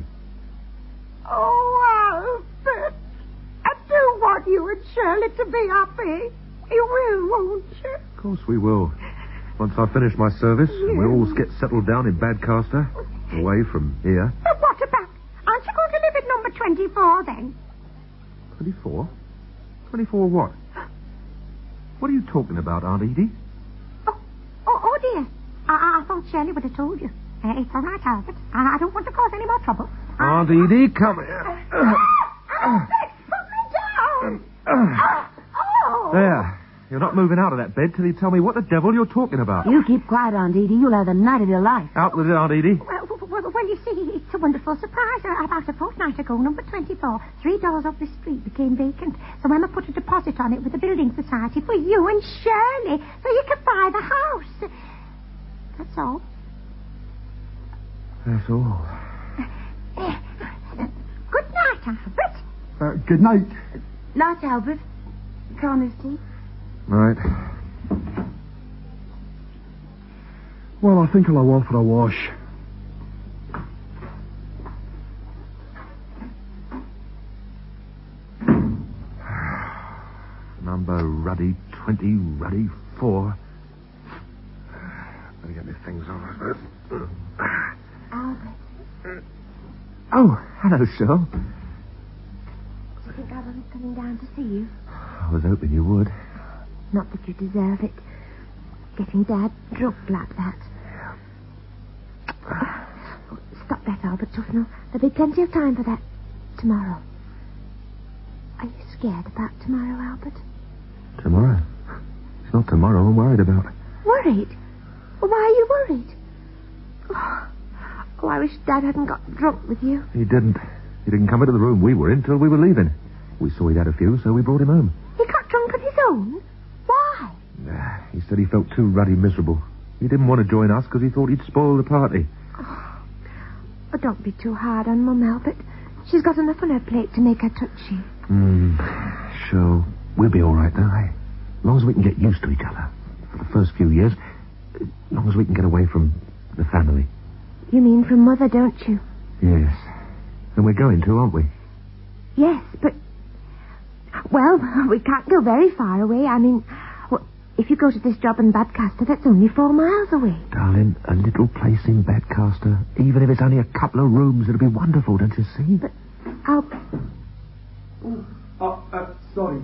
[SPEAKER 11] Oh, Albert. I do want you and Shirley to be happy. You will, won't you?
[SPEAKER 6] Of course we will. Once I finish my service, and we all get settled down in Badcaster, away from here.
[SPEAKER 11] But what about... Aren't you going to live at number twenty-four, then?
[SPEAKER 6] twenty-four? twenty-four what? What are you talking about, Aunt Edie?
[SPEAKER 11] Oh, oh, oh dear. I, I thought Shirley would have told you. Uh, it's all right, Albert. I, I don't want to cause any more trouble.
[SPEAKER 6] Aunt Edie, come here.
[SPEAKER 11] Albert, put me down.
[SPEAKER 6] Uh,
[SPEAKER 11] oh.
[SPEAKER 6] There. You're not moving out of that bed till you tell me what the devil you're talking about.
[SPEAKER 4] You keep quiet, Aunt Edie. You'll have the night of your life.
[SPEAKER 6] Out with it, Aunt Edie.
[SPEAKER 11] Well, well, well, you see, it's a wonderful surprise. About a fortnight ago, number twenty-four, three doors up the street became vacant. So Emma put a deposit on it with the building society for you and Shirley, so you could buy the house. That's all.
[SPEAKER 6] That's all.
[SPEAKER 11] Uh, good night, Albert.
[SPEAKER 7] Uh, good night.
[SPEAKER 2] Night, Albert. Carnoustie.
[SPEAKER 6] Right.
[SPEAKER 7] Well, I think I'll go for a wash.
[SPEAKER 6] Number ruddy, twenty, ruddy, four. Let me get my things on.
[SPEAKER 2] Albert.
[SPEAKER 6] Oh, hello, Shirl.
[SPEAKER 2] Do you think I wasn't coming down to see you?
[SPEAKER 6] I was hoping you would.
[SPEAKER 2] Not that you deserve it. Getting Dad drunk like that. Oh, stop that, Albert Tufnell. There'll be plenty of time for that tomorrow. Are you scared about tomorrow, Albert?
[SPEAKER 6] Tomorrow? It's not tomorrow I'm worried about.
[SPEAKER 2] Worried? Well, why are you worried? Oh, oh, I wish Dad hadn't got drunk with you.
[SPEAKER 6] He didn't. He didn't come into the room we were in till we were leaving. We saw he'd had a few, so we brought him home.
[SPEAKER 2] He got drunk on his own? Why?
[SPEAKER 6] Nah, he said he felt too ruddy miserable. He didn't want to join us because he thought he'd spoil the party.
[SPEAKER 2] Oh, oh, don't be too hard on Mum, Albert. She's got enough on her plate to make her touchy.
[SPEAKER 6] Hmm, sure. We'll be all right, though, eh? As long as we can get used to each other. For the first few years, as long as we can get away from the family.
[SPEAKER 2] You mean from Mother, don't you?
[SPEAKER 6] Yes. And we're going to, aren't we?
[SPEAKER 2] Yes, but... Well, we can't go very far away. I mean, well, if you go to this job in Badcaster, that's only four miles away.
[SPEAKER 6] Darling, a little place in Badcaster, even if it's only a couple of rooms, it'll be wonderful, don't you see?
[SPEAKER 2] But I'll...
[SPEAKER 7] Oh, uh, sorry.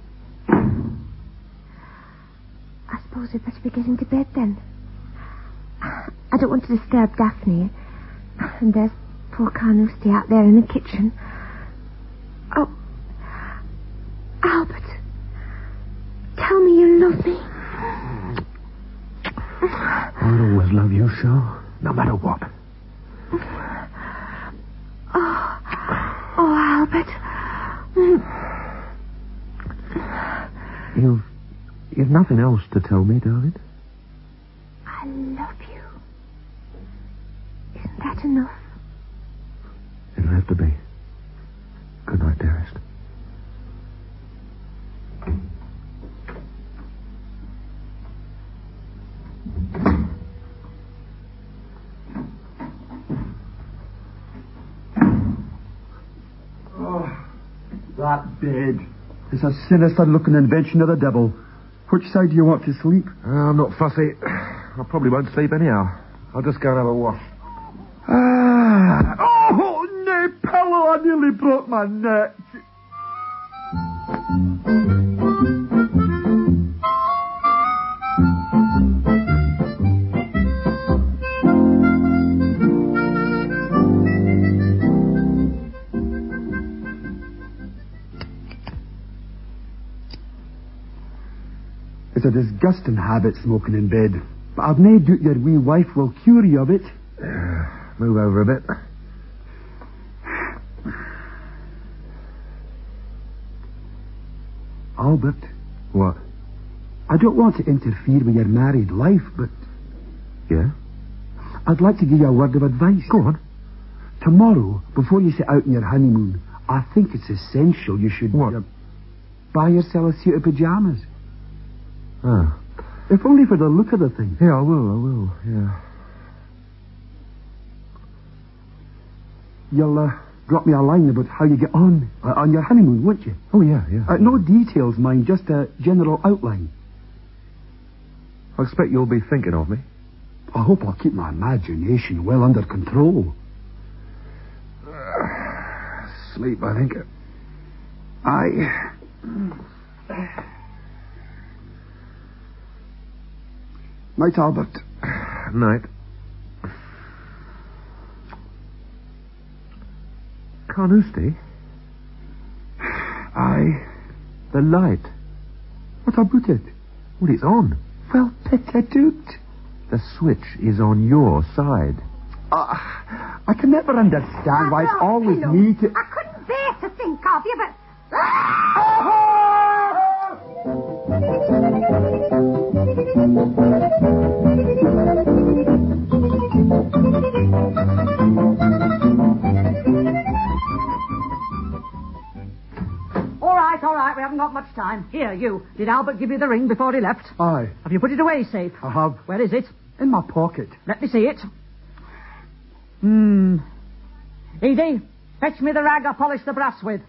[SPEAKER 2] I suppose we'd better be getting to bed, then. I don't want to disturb Daphne. And there's poor Carnoustie out there in the kitchen. Oh... Albert, tell me you love me.
[SPEAKER 6] I'll always love you, Cheryl, no matter what.
[SPEAKER 2] Oh, oh, Albert.
[SPEAKER 6] You've, you've nothing else to tell me, darling?
[SPEAKER 2] I love you. Isn't that enough?
[SPEAKER 6] It'll have to be. Good night, dearest.
[SPEAKER 7] That bed is a sinister-looking invention of the devil. Which side do you want to sleep?
[SPEAKER 6] Uh, I'm not fussy. I probably won't sleep anyhow. I'll just go and have a wash.
[SPEAKER 7] Ah! Oh, no, pillow! I nearly broke my neck. It's a disgusting habit, smoking in bed. But I've no doubt your wee wife will cure you of it.
[SPEAKER 6] Uh, move over a bit.
[SPEAKER 7] Albert.
[SPEAKER 6] What?
[SPEAKER 7] I don't want to interfere with your married life, but...
[SPEAKER 6] Yeah?
[SPEAKER 7] I'd like to give you a word of advice.
[SPEAKER 6] Go on.
[SPEAKER 7] Tomorrow, before you set out on your honeymoon, I think it's essential you should...
[SPEAKER 6] What?
[SPEAKER 7] Uh, buy yourself a suit of pyjamas.
[SPEAKER 6] Oh.
[SPEAKER 7] If only for the look of the thing.
[SPEAKER 6] Yeah, I will, I will, yeah.
[SPEAKER 7] You'll uh, drop me a line about how you get on uh, on your honeymoon, won't you?
[SPEAKER 6] Oh, yeah, yeah.
[SPEAKER 7] Uh, no details, mind, just a general outline.
[SPEAKER 6] I expect you'll be thinking of me.
[SPEAKER 7] I hope I'll keep my imagination well under control.
[SPEAKER 6] Uh, sleep, I think.
[SPEAKER 7] I... Night, Albert.
[SPEAKER 6] Night. Carnoustie?
[SPEAKER 7] I...
[SPEAKER 6] The light.
[SPEAKER 7] What about it?
[SPEAKER 6] Well, it's on.
[SPEAKER 7] Well, petite.
[SPEAKER 6] The switch is on your side.
[SPEAKER 7] Uh, I can never understand why it's always
[SPEAKER 11] Pillow.
[SPEAKER 7] me to...
[SPEAKER 11] I couldn't bear to think of you, but...
[SPEAKER 3] All right, all right, we haven't got much time. Here, you. Did Albert give you the ring before he left?
[SPEAKER 7] Aye,
[SPEAKER 3] Have you put it away safe?
[SPEAKER 7] I have.
[SPEAKER 3] Where is it?
[SPEAKER 7] In my pocket.
[SPEAKER 3] Let me see it. Hmm. Edie, fetch me the rag I polished the brass with.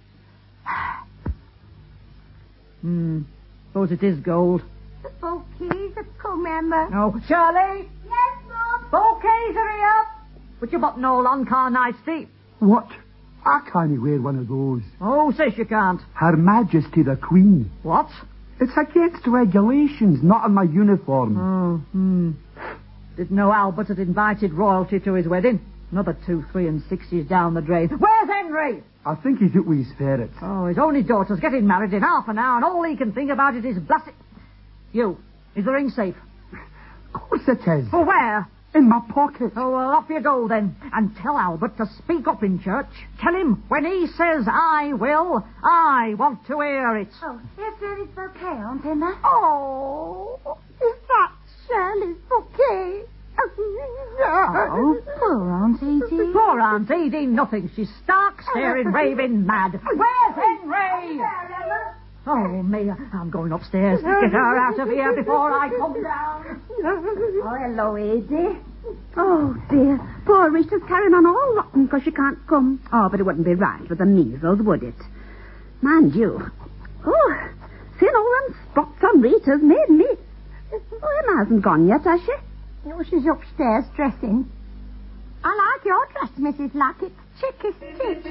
[SPEAKER 3] Hmm. Suppose it is gold.
[SPEAKER 11] The bouquets have come, Emma.
[SPEAKER 3] No. Shirley,
[SPEAKER 11] Yes, Mum.
[SPEAKER 3] bouquets are here. Put your buttonhole on, Carnisty.
[SPEAKER 7] What? I can't wear one of those.
[SPEAKER 3] Oh, says you can't.
[SPEAKER 7] Her Majesty the Queen.
[SPEAKER 3] What?
[SPEAKER 7] It's against regulations, not in my uniform.
[SPEAKER 3] Oh, hmm. Didn't know Albert had invited royalty to his wedding. Another two, three, and sixties down the drain. Where's Henry?
[SPEAKER 7] I think he's out with his ferrets.
[SPEAKER 3] Oh, his only daughter's getting married in half an hour, and all he can think about it is blasted. You, is the ring safe?
[SPEAKER 7] Of course it is.
[SPEAKER 3] For where?
[SPEAKER 7] In my pocket.
[SPEAKER 3] Oh, well, off you go then. And tell Albert to speak up in church. Tell him when he says I will, I want to hear it.
[SPEAKER 11] Oh, here's Shirley's bouquet, Aunt Emma.
[SPEAKER 2] Oh, is that Shirley's bouquet?
[SPEAKER 11] Oh, poor Aunt Edie.
[SPEAKER 3] Poor Aunt Edie, nothing. She's stark, staring, raving mad. Where's Henry? Oh, me, I'm going upstairs. Get her out of here before I come down.
[SPEAKER 4] Oh, hello, Edie. Oh, dear. Poor Rita's carrying on all rotten because she can't come. Oh, but it wouldn't be right with the measles, would it? Mind you. Oh, seeing all them spots on Rita's made me... Oh, Emma hasn't gone yet, has she?
[SPEAKER 11] No, she's upstairs dressing. I like your dress, Missus Luck. It's chic as chic.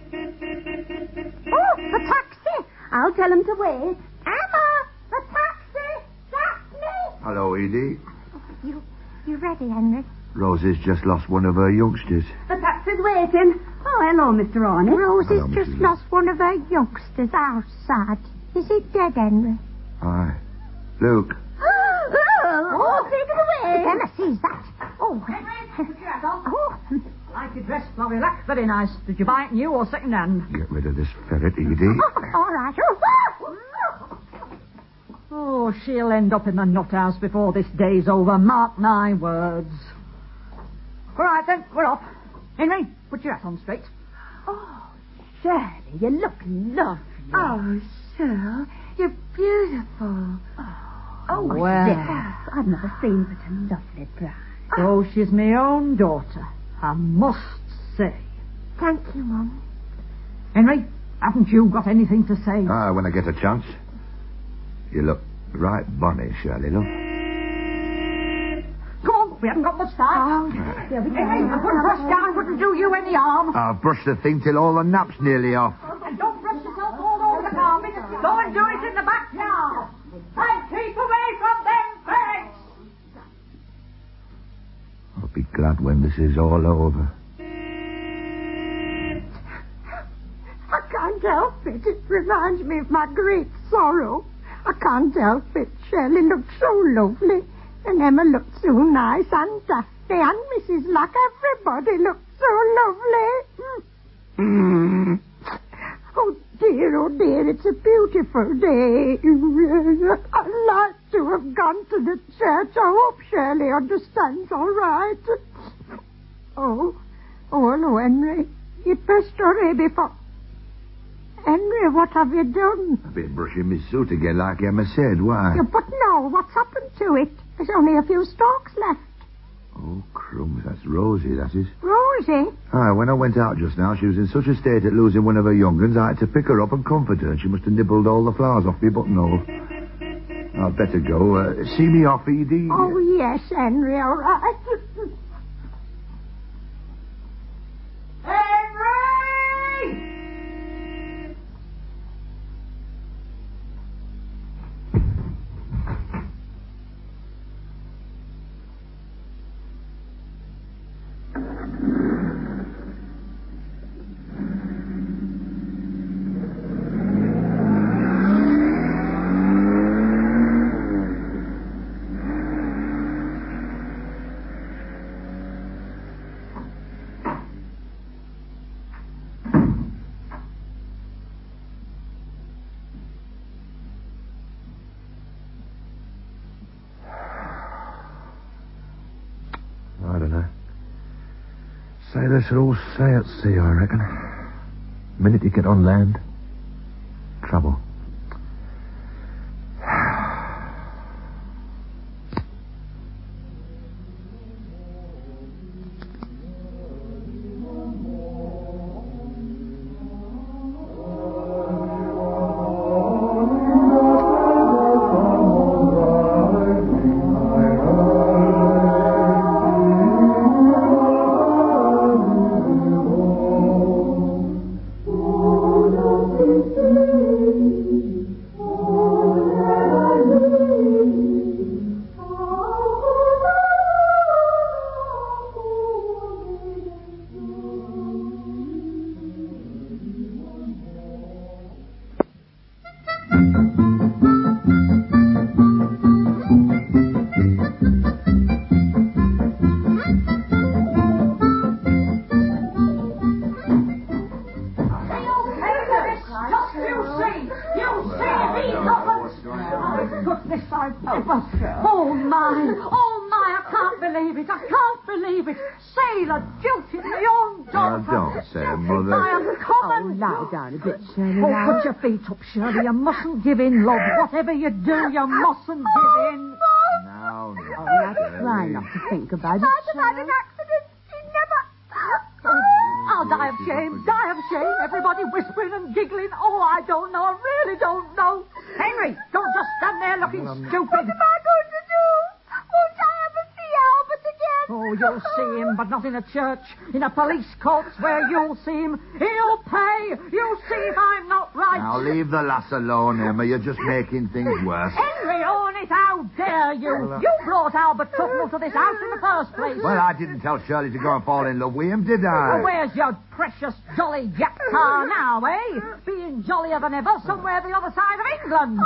[SPEAKER 11] Oh, the taxi.
[SPEAKER 4] I'll tell him to wait.
[SPEAKER 11] Emma, the taxi. Daphne.
[SPEAKER 5] Hello, Edie.
[SPEAKER 11] You, you ready, Henry?
[SPEAKER 5] Rosie's just lost one of her youngsters.
[SPEAKER 4] The taxi's waiting. Oh, hello, Mister Orney.
[SPEAKER 11] Rosie's
[SPEAKER 5] Hello,
[SPEAKER 11] just
[SPEAKER 5] Missus
[SPEAKER 11] lost one of her youngsters. How sad. Is he dead, Henry?
[SPEAKER 5] Aye. Luke.
[SPEAKER 11] Oh, take it away. Emma sees that. Oh. Oh.
[SPEAKER 3] I like your dress, Florrie Lack. Very nice. Did you buy it new or second hand?
[SPEAKER 5] Get rid of this ferret, Edie.
[SPEAKER 11] All right.
[SPEAKER 3] Oh, she'll end up in the nut house before this day's over. Mark my words. All right, then. We're off. Henry, put your hat on straight.
[SPEAKER 4] Oh, Shirley, you look lovely.
[SPEAKER 2] Oh, Cheryl, you're beautiful.
[SPEAKER 4] Oh,
[SPEAKER 3] well.
[SPEAKER 4] yes. I've never seen such a lovely bride.
[SPEAKER 3] Oh, she's my own daughter. I must say.
[SPEAKER 2] Thank you, Mum.
[SPEAKER 3] Henry, haven't you got anything to say?
[SPEAKER 5] Ah, when I get a chance. You look right bonny, Shirley, look.
[SPEAKER 3] Come on, we haven't got much time.
[SPEAKER 2] Oh,
[SPEAKER 3] Henry, a good brush down wouldn't do you any harm.
[SPEAKER 5] I've brushed the thing till all the nap's nearly off.
[SPEAKER 3] And don't brush yourself all over the carpet. Go and do it in the backyard. And keep away from them ferrets.
[SPEAKER 5] I'll be glad when this is all over.
[SPEAKER 11] I can't help it. It reminds me of my great sorrow. I can't help it. Shirley looked so lovely. And Emma looked so nice. And Daphne and Missus Luck. Everybody looked so lovely. Mm. Oh, dear, oh, dear. It's a beautiful day. I'd like to have gone to the church. I hope Shirley understands all right. Oh, oh, hello, Henry. You'd best hurry before... Henry, what have you done?
[SPEAKER 5] I've been brushing my suit again like Emma said. Why?
[SPEAKER 11] Yeah, but no, what's happened to it? There's only a few stalks left.
[SPEAKER 5] Oh, crumbs. That's Rosie, that is.
[SPEAKER 11] Rosie?
[SPEAKER 5] Aye, when I went out just now, she was in such a state at losing one of her young uns, I had to pick her up and comfort her, and she must have nibbled all the flowers off my buttonhole. I'd better go. Uh, see me off, Edie?
[SPEAKER 11] Oh, yes, Henry, all right.
[SPEAKER 3] Henry!
[SPEAKER 5] Sailors should all stay at sea, I reckon.
[SPEAKER 6] The minute you get on land, trouble.
[SPEAKER 3] Oh, my. Oh, my, I can't believe it. I can't believe it. Sailor jilted my own daughter.
[SPEAKER 5] Now, don't say it, Mother.
[SPEAKER 3] I am coming.
[SPEAKER 8] Oh, lie down a bit, Shirley.
[SPEAKER 3] Oh,
[SPEAKER 8] now.
[SPEAKER 3] put your feet up, Shirley. You mustn't give in, love. Whatever you do, you mustn't give in.
[SPEAKER 5] Now,
[SPEAKER 8] Oh, now, try not to think about it,
[SPEAKER 2] I've had an
[SPEAKER 8] Shirley.
[SPEAKER 2] accident. He never...
[SPEAKER 3] I'll die of shame, die of shame. Everybody whispering and giggling. Oh, I don't know. I really don't know. Henry, don't just stand there looking stupid.
[SPEAKER 2] What am I going to do? Won't I ever see Albert again?
[SPEAKER 3] Oh, you'll see him, but not in a church. In a police court where you'll see him. He'll pay. You'll see if I'm not right.
[SPEAKER 5] Now, leave the lass alone, Emma. You're just making things worse.
[SPEAKER 3] Henry Ornit, how dare you? You brought Albert Tufnell to this house in the first place.
[SPEAKER 5] Well, I didn't tell Shirley to go and fall in love with him, did I?
[SPEAKER 3] Well, where's your precious jolly Jack Tar now, eh? Being jollier than ever somewhere the other side of England.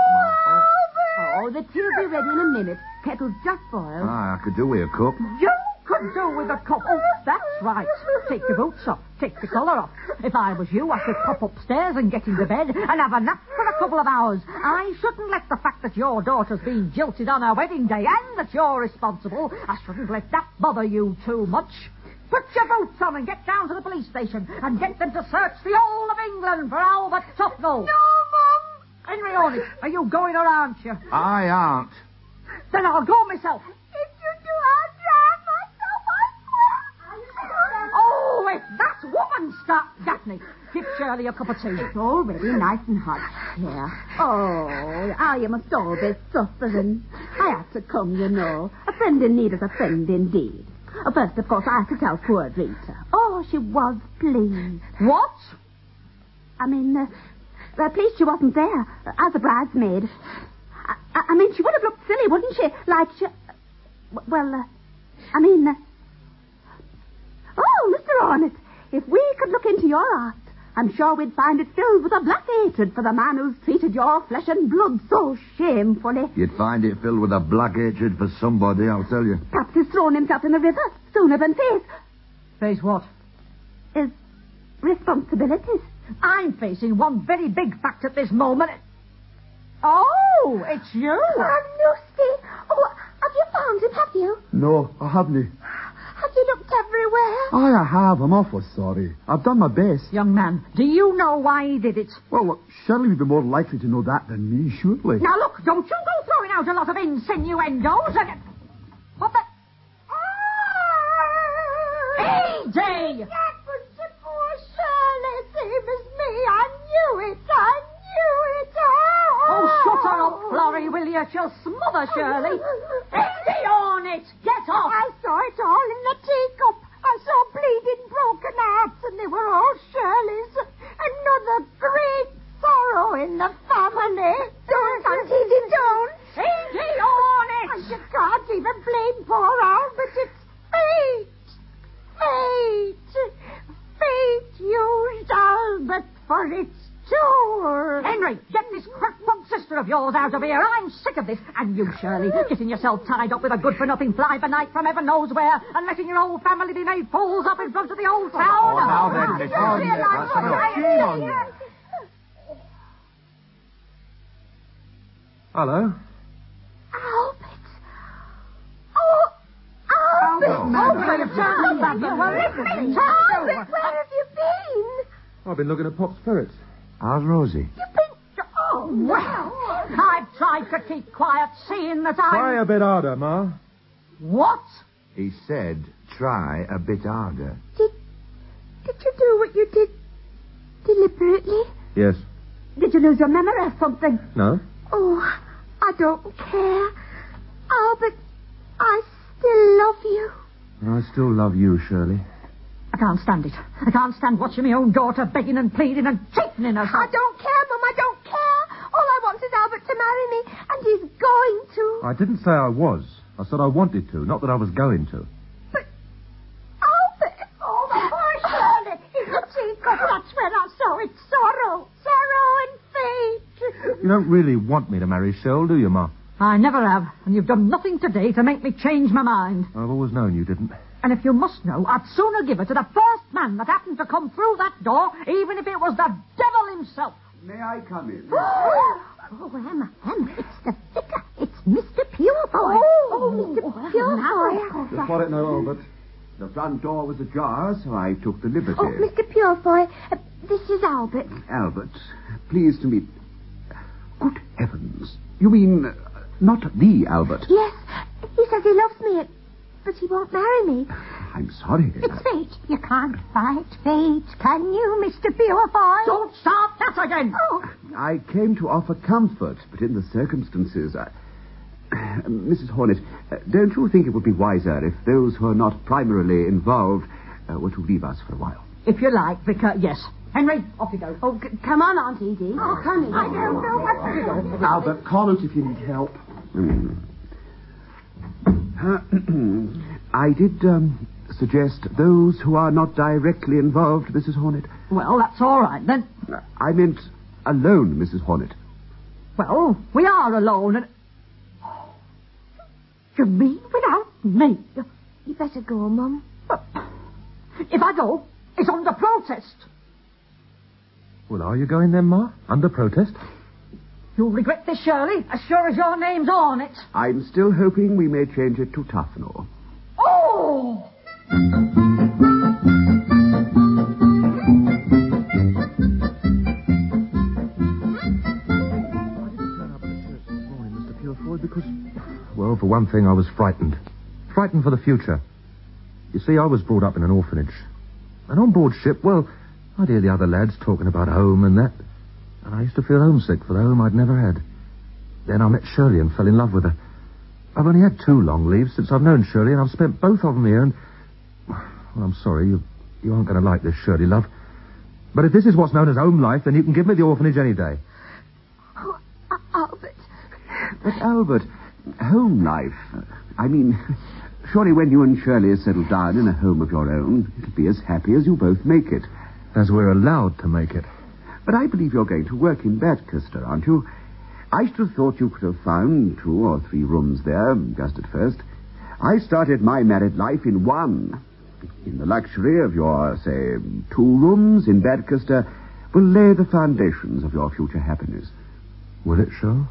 [SPEAKER 8] Oh, the tea will be ready in a minute. Kettle's just boiled.
[SPEAKER 5] Ah, I could do with a cup.
[SPEAKER 3] You could do with a cup. Oh, that's right. Take your boots off. Take your collar off. If I was you, I should pop upstairs and get into bed and have a nap for a couple of hours. I shouldn't let the fact that your daughter's been jilted on her wedding day and that you're responsible, I shouldn't let that bother you too much. Put your boots on and get down to the police station and get them to search the whole of England for Albert Tufnell.
[SPEAKER 2] No, Mum.
[SPEAKER 3] Henry Ornit, are you going or aren't you?
[SPEAKER 5] I aren't.
[SPEAKER 3] Then I'll go myself.
[SPEAKER 2] If you do, I'll drown myself, I swear.
[SPEAKER 3] Oh, if that woman starts... Daphne, give Shirley a cup of tea.
[SPEAKER 8] It's already nice and hot here. Oh, how you must all be suffering. I had to come, you know. A friend in need is a friend indeed. Oh, first, of course, I had to tell poor Rita. Oh, she was pleased.
[SPEAKER 3] What?
[SPEAKER 8] I mean, uh, uh, pleased she wasn't there, uh, as a bridesmaid. I, I, I mean, she would have looked silly, wouldn't she? Like she... w- Well, uh, I mean... Uh, oh, Mister Ornit, if we could look into your heart, I'm sure we'd find it filled with a black hatred for the man who's treated your flesh and blood so shamefully.
[SPEAKER 5] You'd find it filled with a black hatred for somebody, I'll tell you.
[SPEAKER 8] Perhaps he's thrown himself in the river sooner than face
[SPEAKER 3] Face what?
[SPEAKER 8] his responsibilities.
[SPEAKER 3] I'm facing one very big fact at this moment. Oh, it's you.
[SPEAKER 2] Oh, Lucy. Oh, have you found him, have you?
[SPEAKER 10] No, I haven't.
[SPEAKER 2] Have you looked everywhere?
[SPEAKER 10] Aye, I have. I'm awful sorry. I've done my best.
[SPEAKER 3] Young man, do you know why he did it?
[SPEAKER 10] Well, look, Shirley would be more likely to know that than me, surely.
[SPEAKER 3] Now, look, don't you go throwing out a lot of insinuendos and... What the... A J!
[SPEAKER 2] That was the poor Shirley, same as me. I knew it. I knew it. Oh,
[SPEAKER 3] Oh, shut her up, Florrie, will you? She'll smother Shirley. Henry Ornit, get off!
[SPEAKER 2] I saw it all in the teacup. I saw bleeding broken hearts, and they were all Shirley's. Another great sorrow in the family. Don't, Auntie, don't.
[SPEAKER 3] Henry Ornit!
[SPEAKER 2] And you can't even blame poor Albert. It's fate. Fate. Fate used Albert for its tour.
[SPEAKER 3] Henry, get this crackpot sister of yours out of here. I'm sick of this. And you, Shirley, getting yourself tied up with a good-for-nothing fly-by-night from heaven knows where and letting your whole family be made fools of in front of the old town.
[SPEAKER 5] Oh, now then, Miss Ornit, that's enough. Shame on you.
[SPEAKER 6] Hello?
[SPEAKER 2] Albert. Oh, Albert.
[SPEAKER 3] Oh, for Charlie, you were
[SPEAKER 2] Albert, where have you been?
[SPEAKER 6] I've been looking at Pop's ferrets.
[SPEAKER 5] How's Rosie?
[SPEAKER 2] You've been... Oh,
[SPEAKER 3] Well, I've tried to keep quiet, seeing that I...
[SPEAKER 6] Try a bit harder, Ma.
[SPEAKER 3] What?
[SPEAKER 5] He said, try a bit harder.
[SPEAKER 2] Did... Did you do what you did deliberately?
[SPEAKER 6] Yes.
[SPEAKER 8] Did you lose your memory or something?
[SPEAKER 6] No?
[SPEAKER 2] Oh, I don't care. Albert, I still love you.
[SPEAKER 6] I still love you, Shirley.
[SPEAKER 3] I can't stand it. I can't stand watching my own daughter begging and pleading and cheapening herself.
[SPEAKER 2] I don't care, Mum, I don't care. All I want is Albert to marry me, and he's going to.
[SPEAKER 6] I didn't say I was. I said I wanted to, not that I was going to.
[SPEAKER 2] But, Albert...
[SPEAKER 11] Oh, poor Shirley. He's a secret. That's when I saw it. Sorrow. Sorrow and fate.
[SPEAKER 6] You don't really want me to marry Shirl, do you, Ma?
[SPEAKER 3] I never have, and you've done nothing today to make me change my mind.
[SPEAKER 6] I've always known you didn't.
[SPEAKER 3] And if you must know, I'd sooner give it to the first man that happened to come through that door, even if it was the devil himself.
[SPEAKER 5] May I come in?
[SPEAKER 11] Oh, Emma, Emma, it's the vicar. It's Mister Purefoy.
[SPEAKER 2] Oh, Mister Purefoy.
[SPEAKER 5] Just thought it no, Albert. The front door was ajar, so I took the liberty.
[SPEAKER 2] Oh, Mister Purefoy, uh, this is Albert.
[SPEAKER 12] Albert, pleased to meet... Good heavens. You mean uh, not the Albert?
[SPEAKER 2] Yes, he says he loves me, but he won't marry me.
[SPEAKER 12] I'm sorry.
[SPEAKER 11] It's fate. You can't fight fate, can you, Mister Purefoy?
[SPEAKER 3] Don't start that again.
[SPEAKER 11] Oh.
[SPEAKER 12] I came to offer comfort, but in the circumstances... I... Missus Hornet, uh, don't you think it would be wiser if those who are not primarily involved uh, were to leave us for a while?
[SPEAKER 3] If you like, Vicar, yes. Henry, off you go.
[SPEAKER 8] Oh, c- come on, Aunt Edie.
[SPEAKER 11] Oh, honey, I don't know what to do.
[SPEAKER 12] Albert, call us if you need help. Mm. Uh, I did um, suggest those who are not directly involved, Missus Hornet.
[SPEAKER 3] Well, that's all right, then.
[SPEAKER 12] I meant alone, Missus Hornet.
[SPEAKER 3] Well, we are alone, and... You mean without me?
[SPEAKER 2] You better go, Mum.
[SPEAKER 3] If I go, it's under protest.
[SPEAKER 6] Well, are you going then, Ma? Under protest?
[SPEAKER 3] You'll regret this, Shirley, as sure as your name's on it.
[SPEAKER 12] I'm still hoping we may change it to Tufnor.
[SPEAKER 3] Oh!
[SPEAKER 6] Because, well, for one thing, I was frightened. Frightened for the future. You see, I was brought up in an orphanage. And on board ship, well, I'd hear the other lads talking about home and that. And I used to feel homesick for the home I'd never had. Then I met Shirley and fell in love with her. I've only had two long leaves since I've known Shirley, and I've spent both of them here, and... Well, I'm sorry, you, you aren't going to like this, Shirley, love. But if this is what's known as home life, then you can give me the orphanage any day.
[SPEAKER 2] Oh, uh, Albert...
[SPEAKER 12] But, Albert, home life... I mean, surely when you and Shirley are settled down in a home of your own, it'll be as happy as you both make it.
[SPEAKER 6] As we're allowed to make it.
[SPEAKER 12] But I believe you're going to work in Bedcaster, aren't you? I should have thought you could have found two or three rooms there, just at first. I started my married life in one. In the luxury of your, say, two rooms in Bedcaster will lay the foundations of your future happiness.
[SPEAKER 6] Will it, Shirl?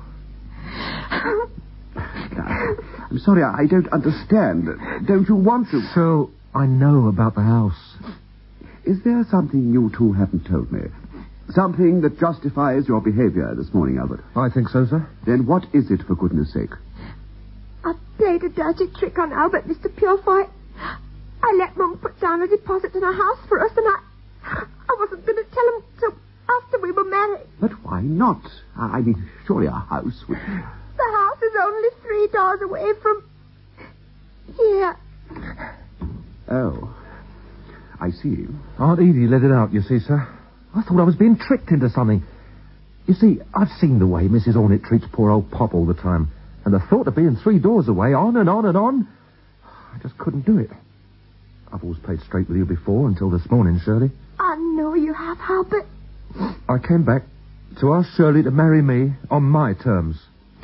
[SPEAKER 12] I'm sorry, I don't understand. Don't you want to...
[SPEAKER 6] So, I know about the house.
[SPEAKER 12] Is there something you two haven't told me? Something that justifies your behavior this morning, Albert?
[SPEAKER 6] I think so, sir.
[SPEAKER 12] Then what is it, for goodness sake?
[SPEAKER 2] I played a dirty trick on Albert, Mister Purefoy. I let Mum put down a deposit in a house for us, and I... I wasn't going to tell him till after we were married.
[SPEAKER 12] But why not? I mean, surely our house would...
[SPEAKER 2] The house is only three doors away from... here.
[SPEAKER 12] Oh. I see.
[SPEAKER 6] Aunt Edie let it out, you see, sir. I thought I was being tricked into something. You see, I've seen the way Missus Ornett treats poor old Pop all the time. And the thought of being three doors away, on and on and on, I just couldn't do it. I've always played straight with you before, until this morning, Shirley.
[SPEAKER 2] I know you have, Albert.
[SPEAKER 6] I came back to ask Shirley to marry me on my terms.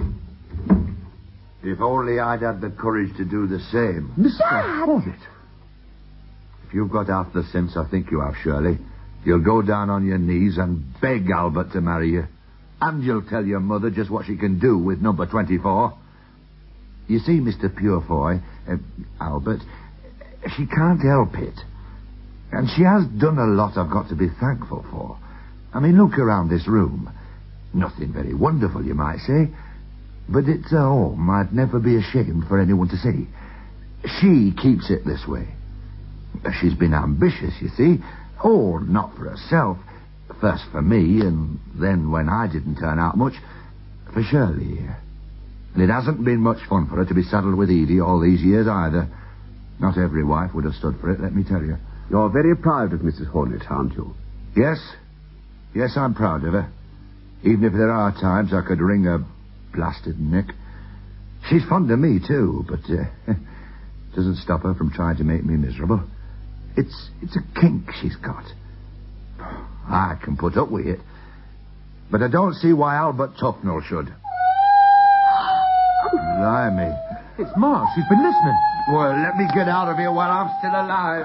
[SPEAKER 5] If only I'd had the courage to do the same.
[SPEAKER 6] Mister Hornet.
[SPEAKER 5] If you've got half the sense I think you have, Shirley, you'll go down on your knees and beg Albert to marry you. And you'll tell your mother just what she can do with number twenty-four. You see, Mister Purefoy, uh, Albert, She can't help it. And she has done a lot I've got to be thankful for. I mean, look around this room. Nothing very wonderful, you might say. But it's a home I'd never be ashamed for anyone to see. She keeps it this way. She's been ambitious, you see. Oh, not for herself. First for me, and then, when I didn't turn out much, for Shirley. And it hasn't been much fun for her to be saddled with Edie all these years either. Not every wife would have stood for it, let me tell you.
[SPEAKER 12] You're very proud of Missus Hornet, aren't you?
[SPEAKER 5] Yes. Yes, I'm proud of her. Even if there are times I could wring her blasted neck. She's fond of me, too, but uh, doesn't stop her from trying to make me miserable. It's it's a kink she's got. I can put up with it. But I don't see why Albert Tufnell should. Blimey.
[SPEAKER 6] It's Ma. She's been listening.
[SPEAKER 5] Well, let me get out of here while I'm still alive.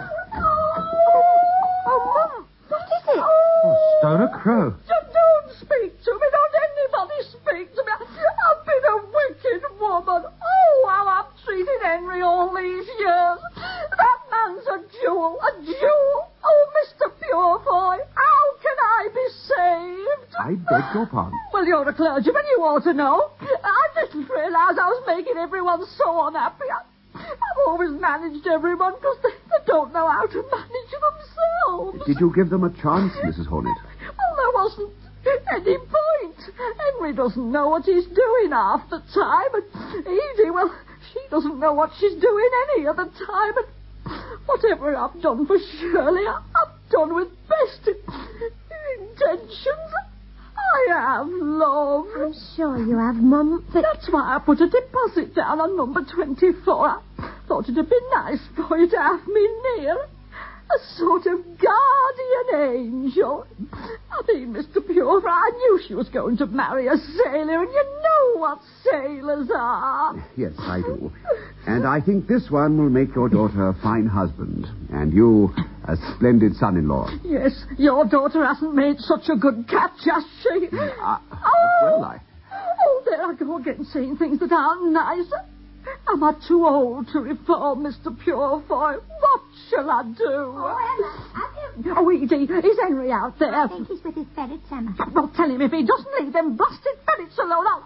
[SPEAKER 2] Oh, Mum, what is it?
[SPEAKER 6] Oh, Stoner Crow.
[SPEAKER 3] Don't speak to me. Don't anybody speak to me. I've been a wicked woman. Oh, how I've treated Henry all these years. That man's a jewel. A jewel. Oh, Mister Purefoy, how can I be saved?
[SPEAKER 12] I beg your pardon.
[SPEAKER 3] Well, you're a clergyman. You ought to know. I didn't realise I was making everyone so unhappy. I, I've always managed everyone because they, they don't know how to manage themselves.
[SPEAKER 12] Did you give them a chance, Missus Hornet?
[SPEAKER 3] Well, there wasn't any point. Henry doesn't know what he's doing half the time, and Edie, well, she doesn't know what she's doing any of the time, and whatever I've done for Shirley, I, I've done with best intentions. I have, love.
[SPEAKER 2] I'm sure you have, Mum, but...
[SPEAKER 3] That's why I put a deposit down on number twenty-four. I thought it'd be nice for you to have me near. A sort of guardian angel. I mean, Mister Purefoy, I knew she was going to marry a sailor, and you know what sailors are.
[SPEAKER 12] Yes, I do. And I think this one will make your daughter a fine husband, and you a splendid son-in-law.
[SPEAKER 3] Yes, your daughter hasn't made such a good catch, has she?
[SPEAKER 12] Uh,
[SPEAKER 3] oh,
[SPEAKER 12] well, I...
[SPEAKER 3] oh, there I go again, saying things that aren't nice. Am I too old to reform, Mister Purefoy? What shall I do?
[SPEAKER 11] Oh, Emma, have you...
[SPEAKER 3] Oh, Edie, is Henry out there?
[SPEAKER 11] I think he's with his ferrets, Emma.
[SPEAKER 3] Well, tell him if he doesn't leave them blasted ferrets alone, I'll...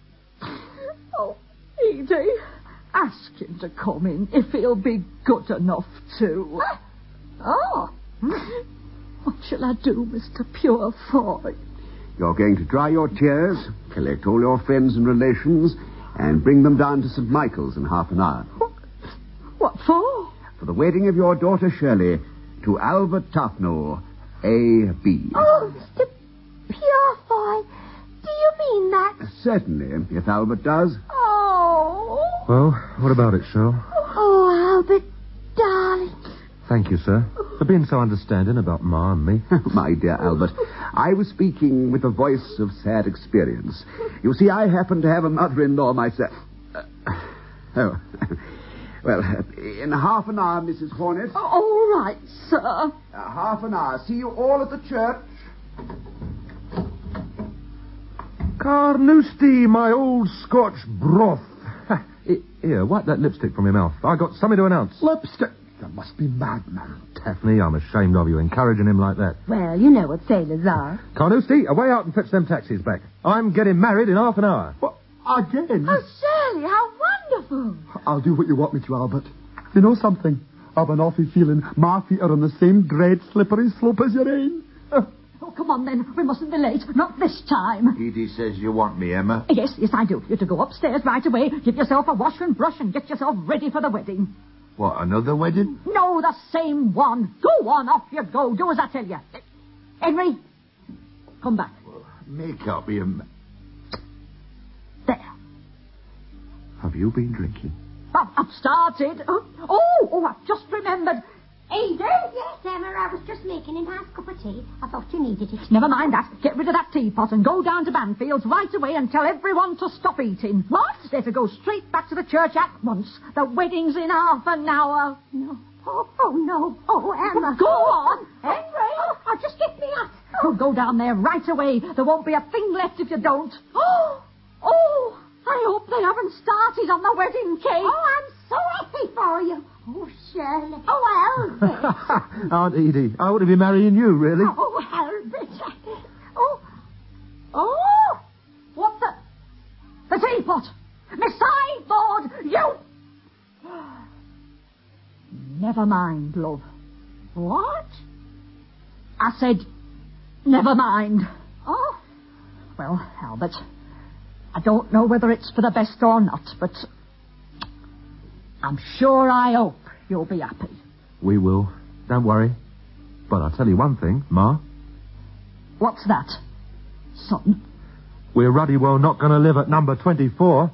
[SPEAKER 3] Oh, Edie, ask him to come in if he'll be good enough to. Oh. What shall I do, Mister Purefoy?
[SPEAKER 12] You're going to dry your tears, collect all your friends and relations, and bring them down to Saint Michael's in half an hour.
[SPEAKER 3] What, what for?
[SPEAKER 12] For the wedding of your daughter Shirley to Albert Tufnell, A B.
[SPEAKER 2] Oh, Mister Purefoy, do you mean that?
[SPEAKER 12] Certainly, if Albert does.
[SPEAKER 3] Oh.
[SPEAKER 6] Well, what about it, Shirl?
[SPEAKER 2] Oh, Albert, darling.
[SPEAKER 6] Thank you, sir, for being so understanding about Ma and me.
[SPEAKER 12] My dear Albert, I was speaking with a voice of sad experience. You see, I happen to have a mother-in-law myself. Uh, oh, well, in half an hour, Missus Hornet.
[SPEAKER 3] Oh, all right, sir.
[SPEAKER 12] Uh, half an hour. See you all at the church.
[SPEAKER 6] Carnoustie, my old Scotch broth. Here, wipe that lipstick from your mouth. I got something to announce.
[SPEAKER 7] Lipstick? You must be mad, man.
[SPEAKER 6] Daphne, I'm ashamed of you encouraging him like that.
[SPEAKER 8] Well, you know what sailors are.
[SPEAKER 6] Carnoustie, away out and fetch them taxis back. I'm getting married in half an hour.
[SPEAKER 7] What? Again?
[SPEAKER 3] Oh, Shirley, how wonderful.
[SPEAKER 7] I'll do what you want me to, Albert. You know something? I've an awful feeling my feet are on the same dread slippery slope as your own.
[SPEAKER 3] Oh, come on, then. We mustn't be late. Not this time.
[SPEAKER 5] Edie says you want me, Emma.
[SPEAKER 3] Yes, yes, I do. You're to go upstairs right away, give yourself a wash and brush, and get yourself ready for the wedding.
[SPEAKER 5] What, another wedding?
[SPEAKER 3] No, the same one. Go on, off you go. Do as I tell you. Henry, come back.
[SPEAKER 5] Well, make up your... Ma-
[SPEAKER 3] there.
[SPEAKER 12] Have you been drinking?
[SPEAKER 3] I've, I've started. Oh, oh, oh, I've just remembered. Edie?
[SPEAKER 11] Yes, Emma, I was just making a nice cup of tea. I thought you needed it.
[SPEAKER 3] Never mind that. Get rid of that teapot and go down to Banfields right away and tell everyone to stop eating. What? They're to go straight back to the church at once. The wedding's in half an hour.
[SPEAKER 11] No. Oh, oh no. Oh, Emma.
[SPEAKER 3] Go on.
[SPEAKER 11] Henry. Oh, oh, just get me up.
[SPEAKER 3] Oh, go down there right away. There won't be a thing left if you don't. Oh, oh, I hope they haven't started on the wedding cake.
[SPEAKER 11] Oh, I'm so happy for you. Oh, Shirley. Oh, Albert.
[SPEAKER 6] Aunt Edie, I ought to be marrying you, really.
[SPEAKER 11] Oh, Albert. Oh, oh,
[SPEAKER 3] What the... The teapot! Miss Sideboard! You... Never mind, love.
[SPEAKER 11] what?
[SPEAKER 3] I said, never mind.
[SPEAKER 11] Oh,
[SPEAKER 3] Well, Albert, I don't know whether it's for the best or not, but I'm sure I hope you'll be happy.
[SPEAKER 6] We will. Don't worry. But I'll tell you one thing, Ma.
[SPEAKER 3] What's that, son?
[SPEAKER 6] We're ruddy well not going to live at number twenty-four.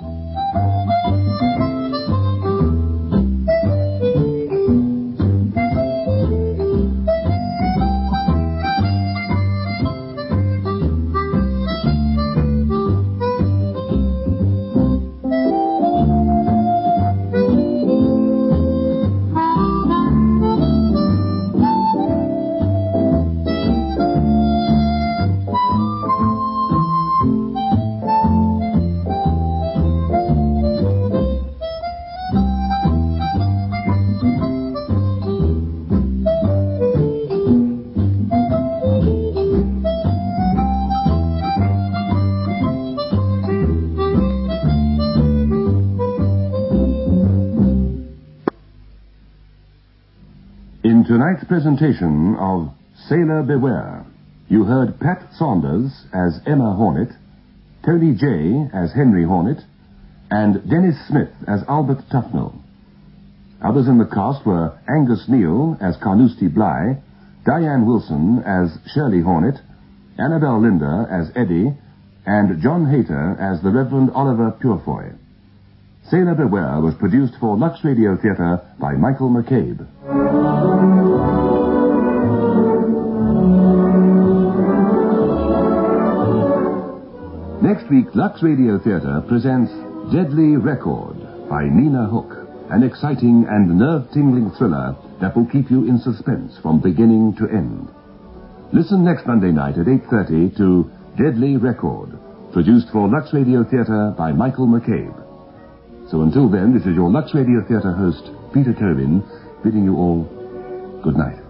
[SPEAKER 1] In tonight's presentation of Sailor Beware, you heard Pat Saunders as Emma Hornet, Tony Jay as Henry Hornet, and Dennis Smith as Albert Tufnell. Others in the cast were Angus Neal as Carnoustie Bligh, Diane Wilson as Shirley Hornet, Annabel Linder as Eddie, and John Hayter as the Reverend Oliver Purefoy. Sailor Beware was produced for Lux Radio Theatre by Michael McCabe. Next week, Lux Radio Theatre presents Deadly Record by Nina Hook, an exciting and nerve-tingling thriller that will keep you in suspense from beginning to end. Listen next Monday night at eight thirty to Deadly Record, produced for Lux Radio Theatre by Michael McCabe. So until then, this is your Lux Radio Theatre host, Peter Tobin, bidding you all good night.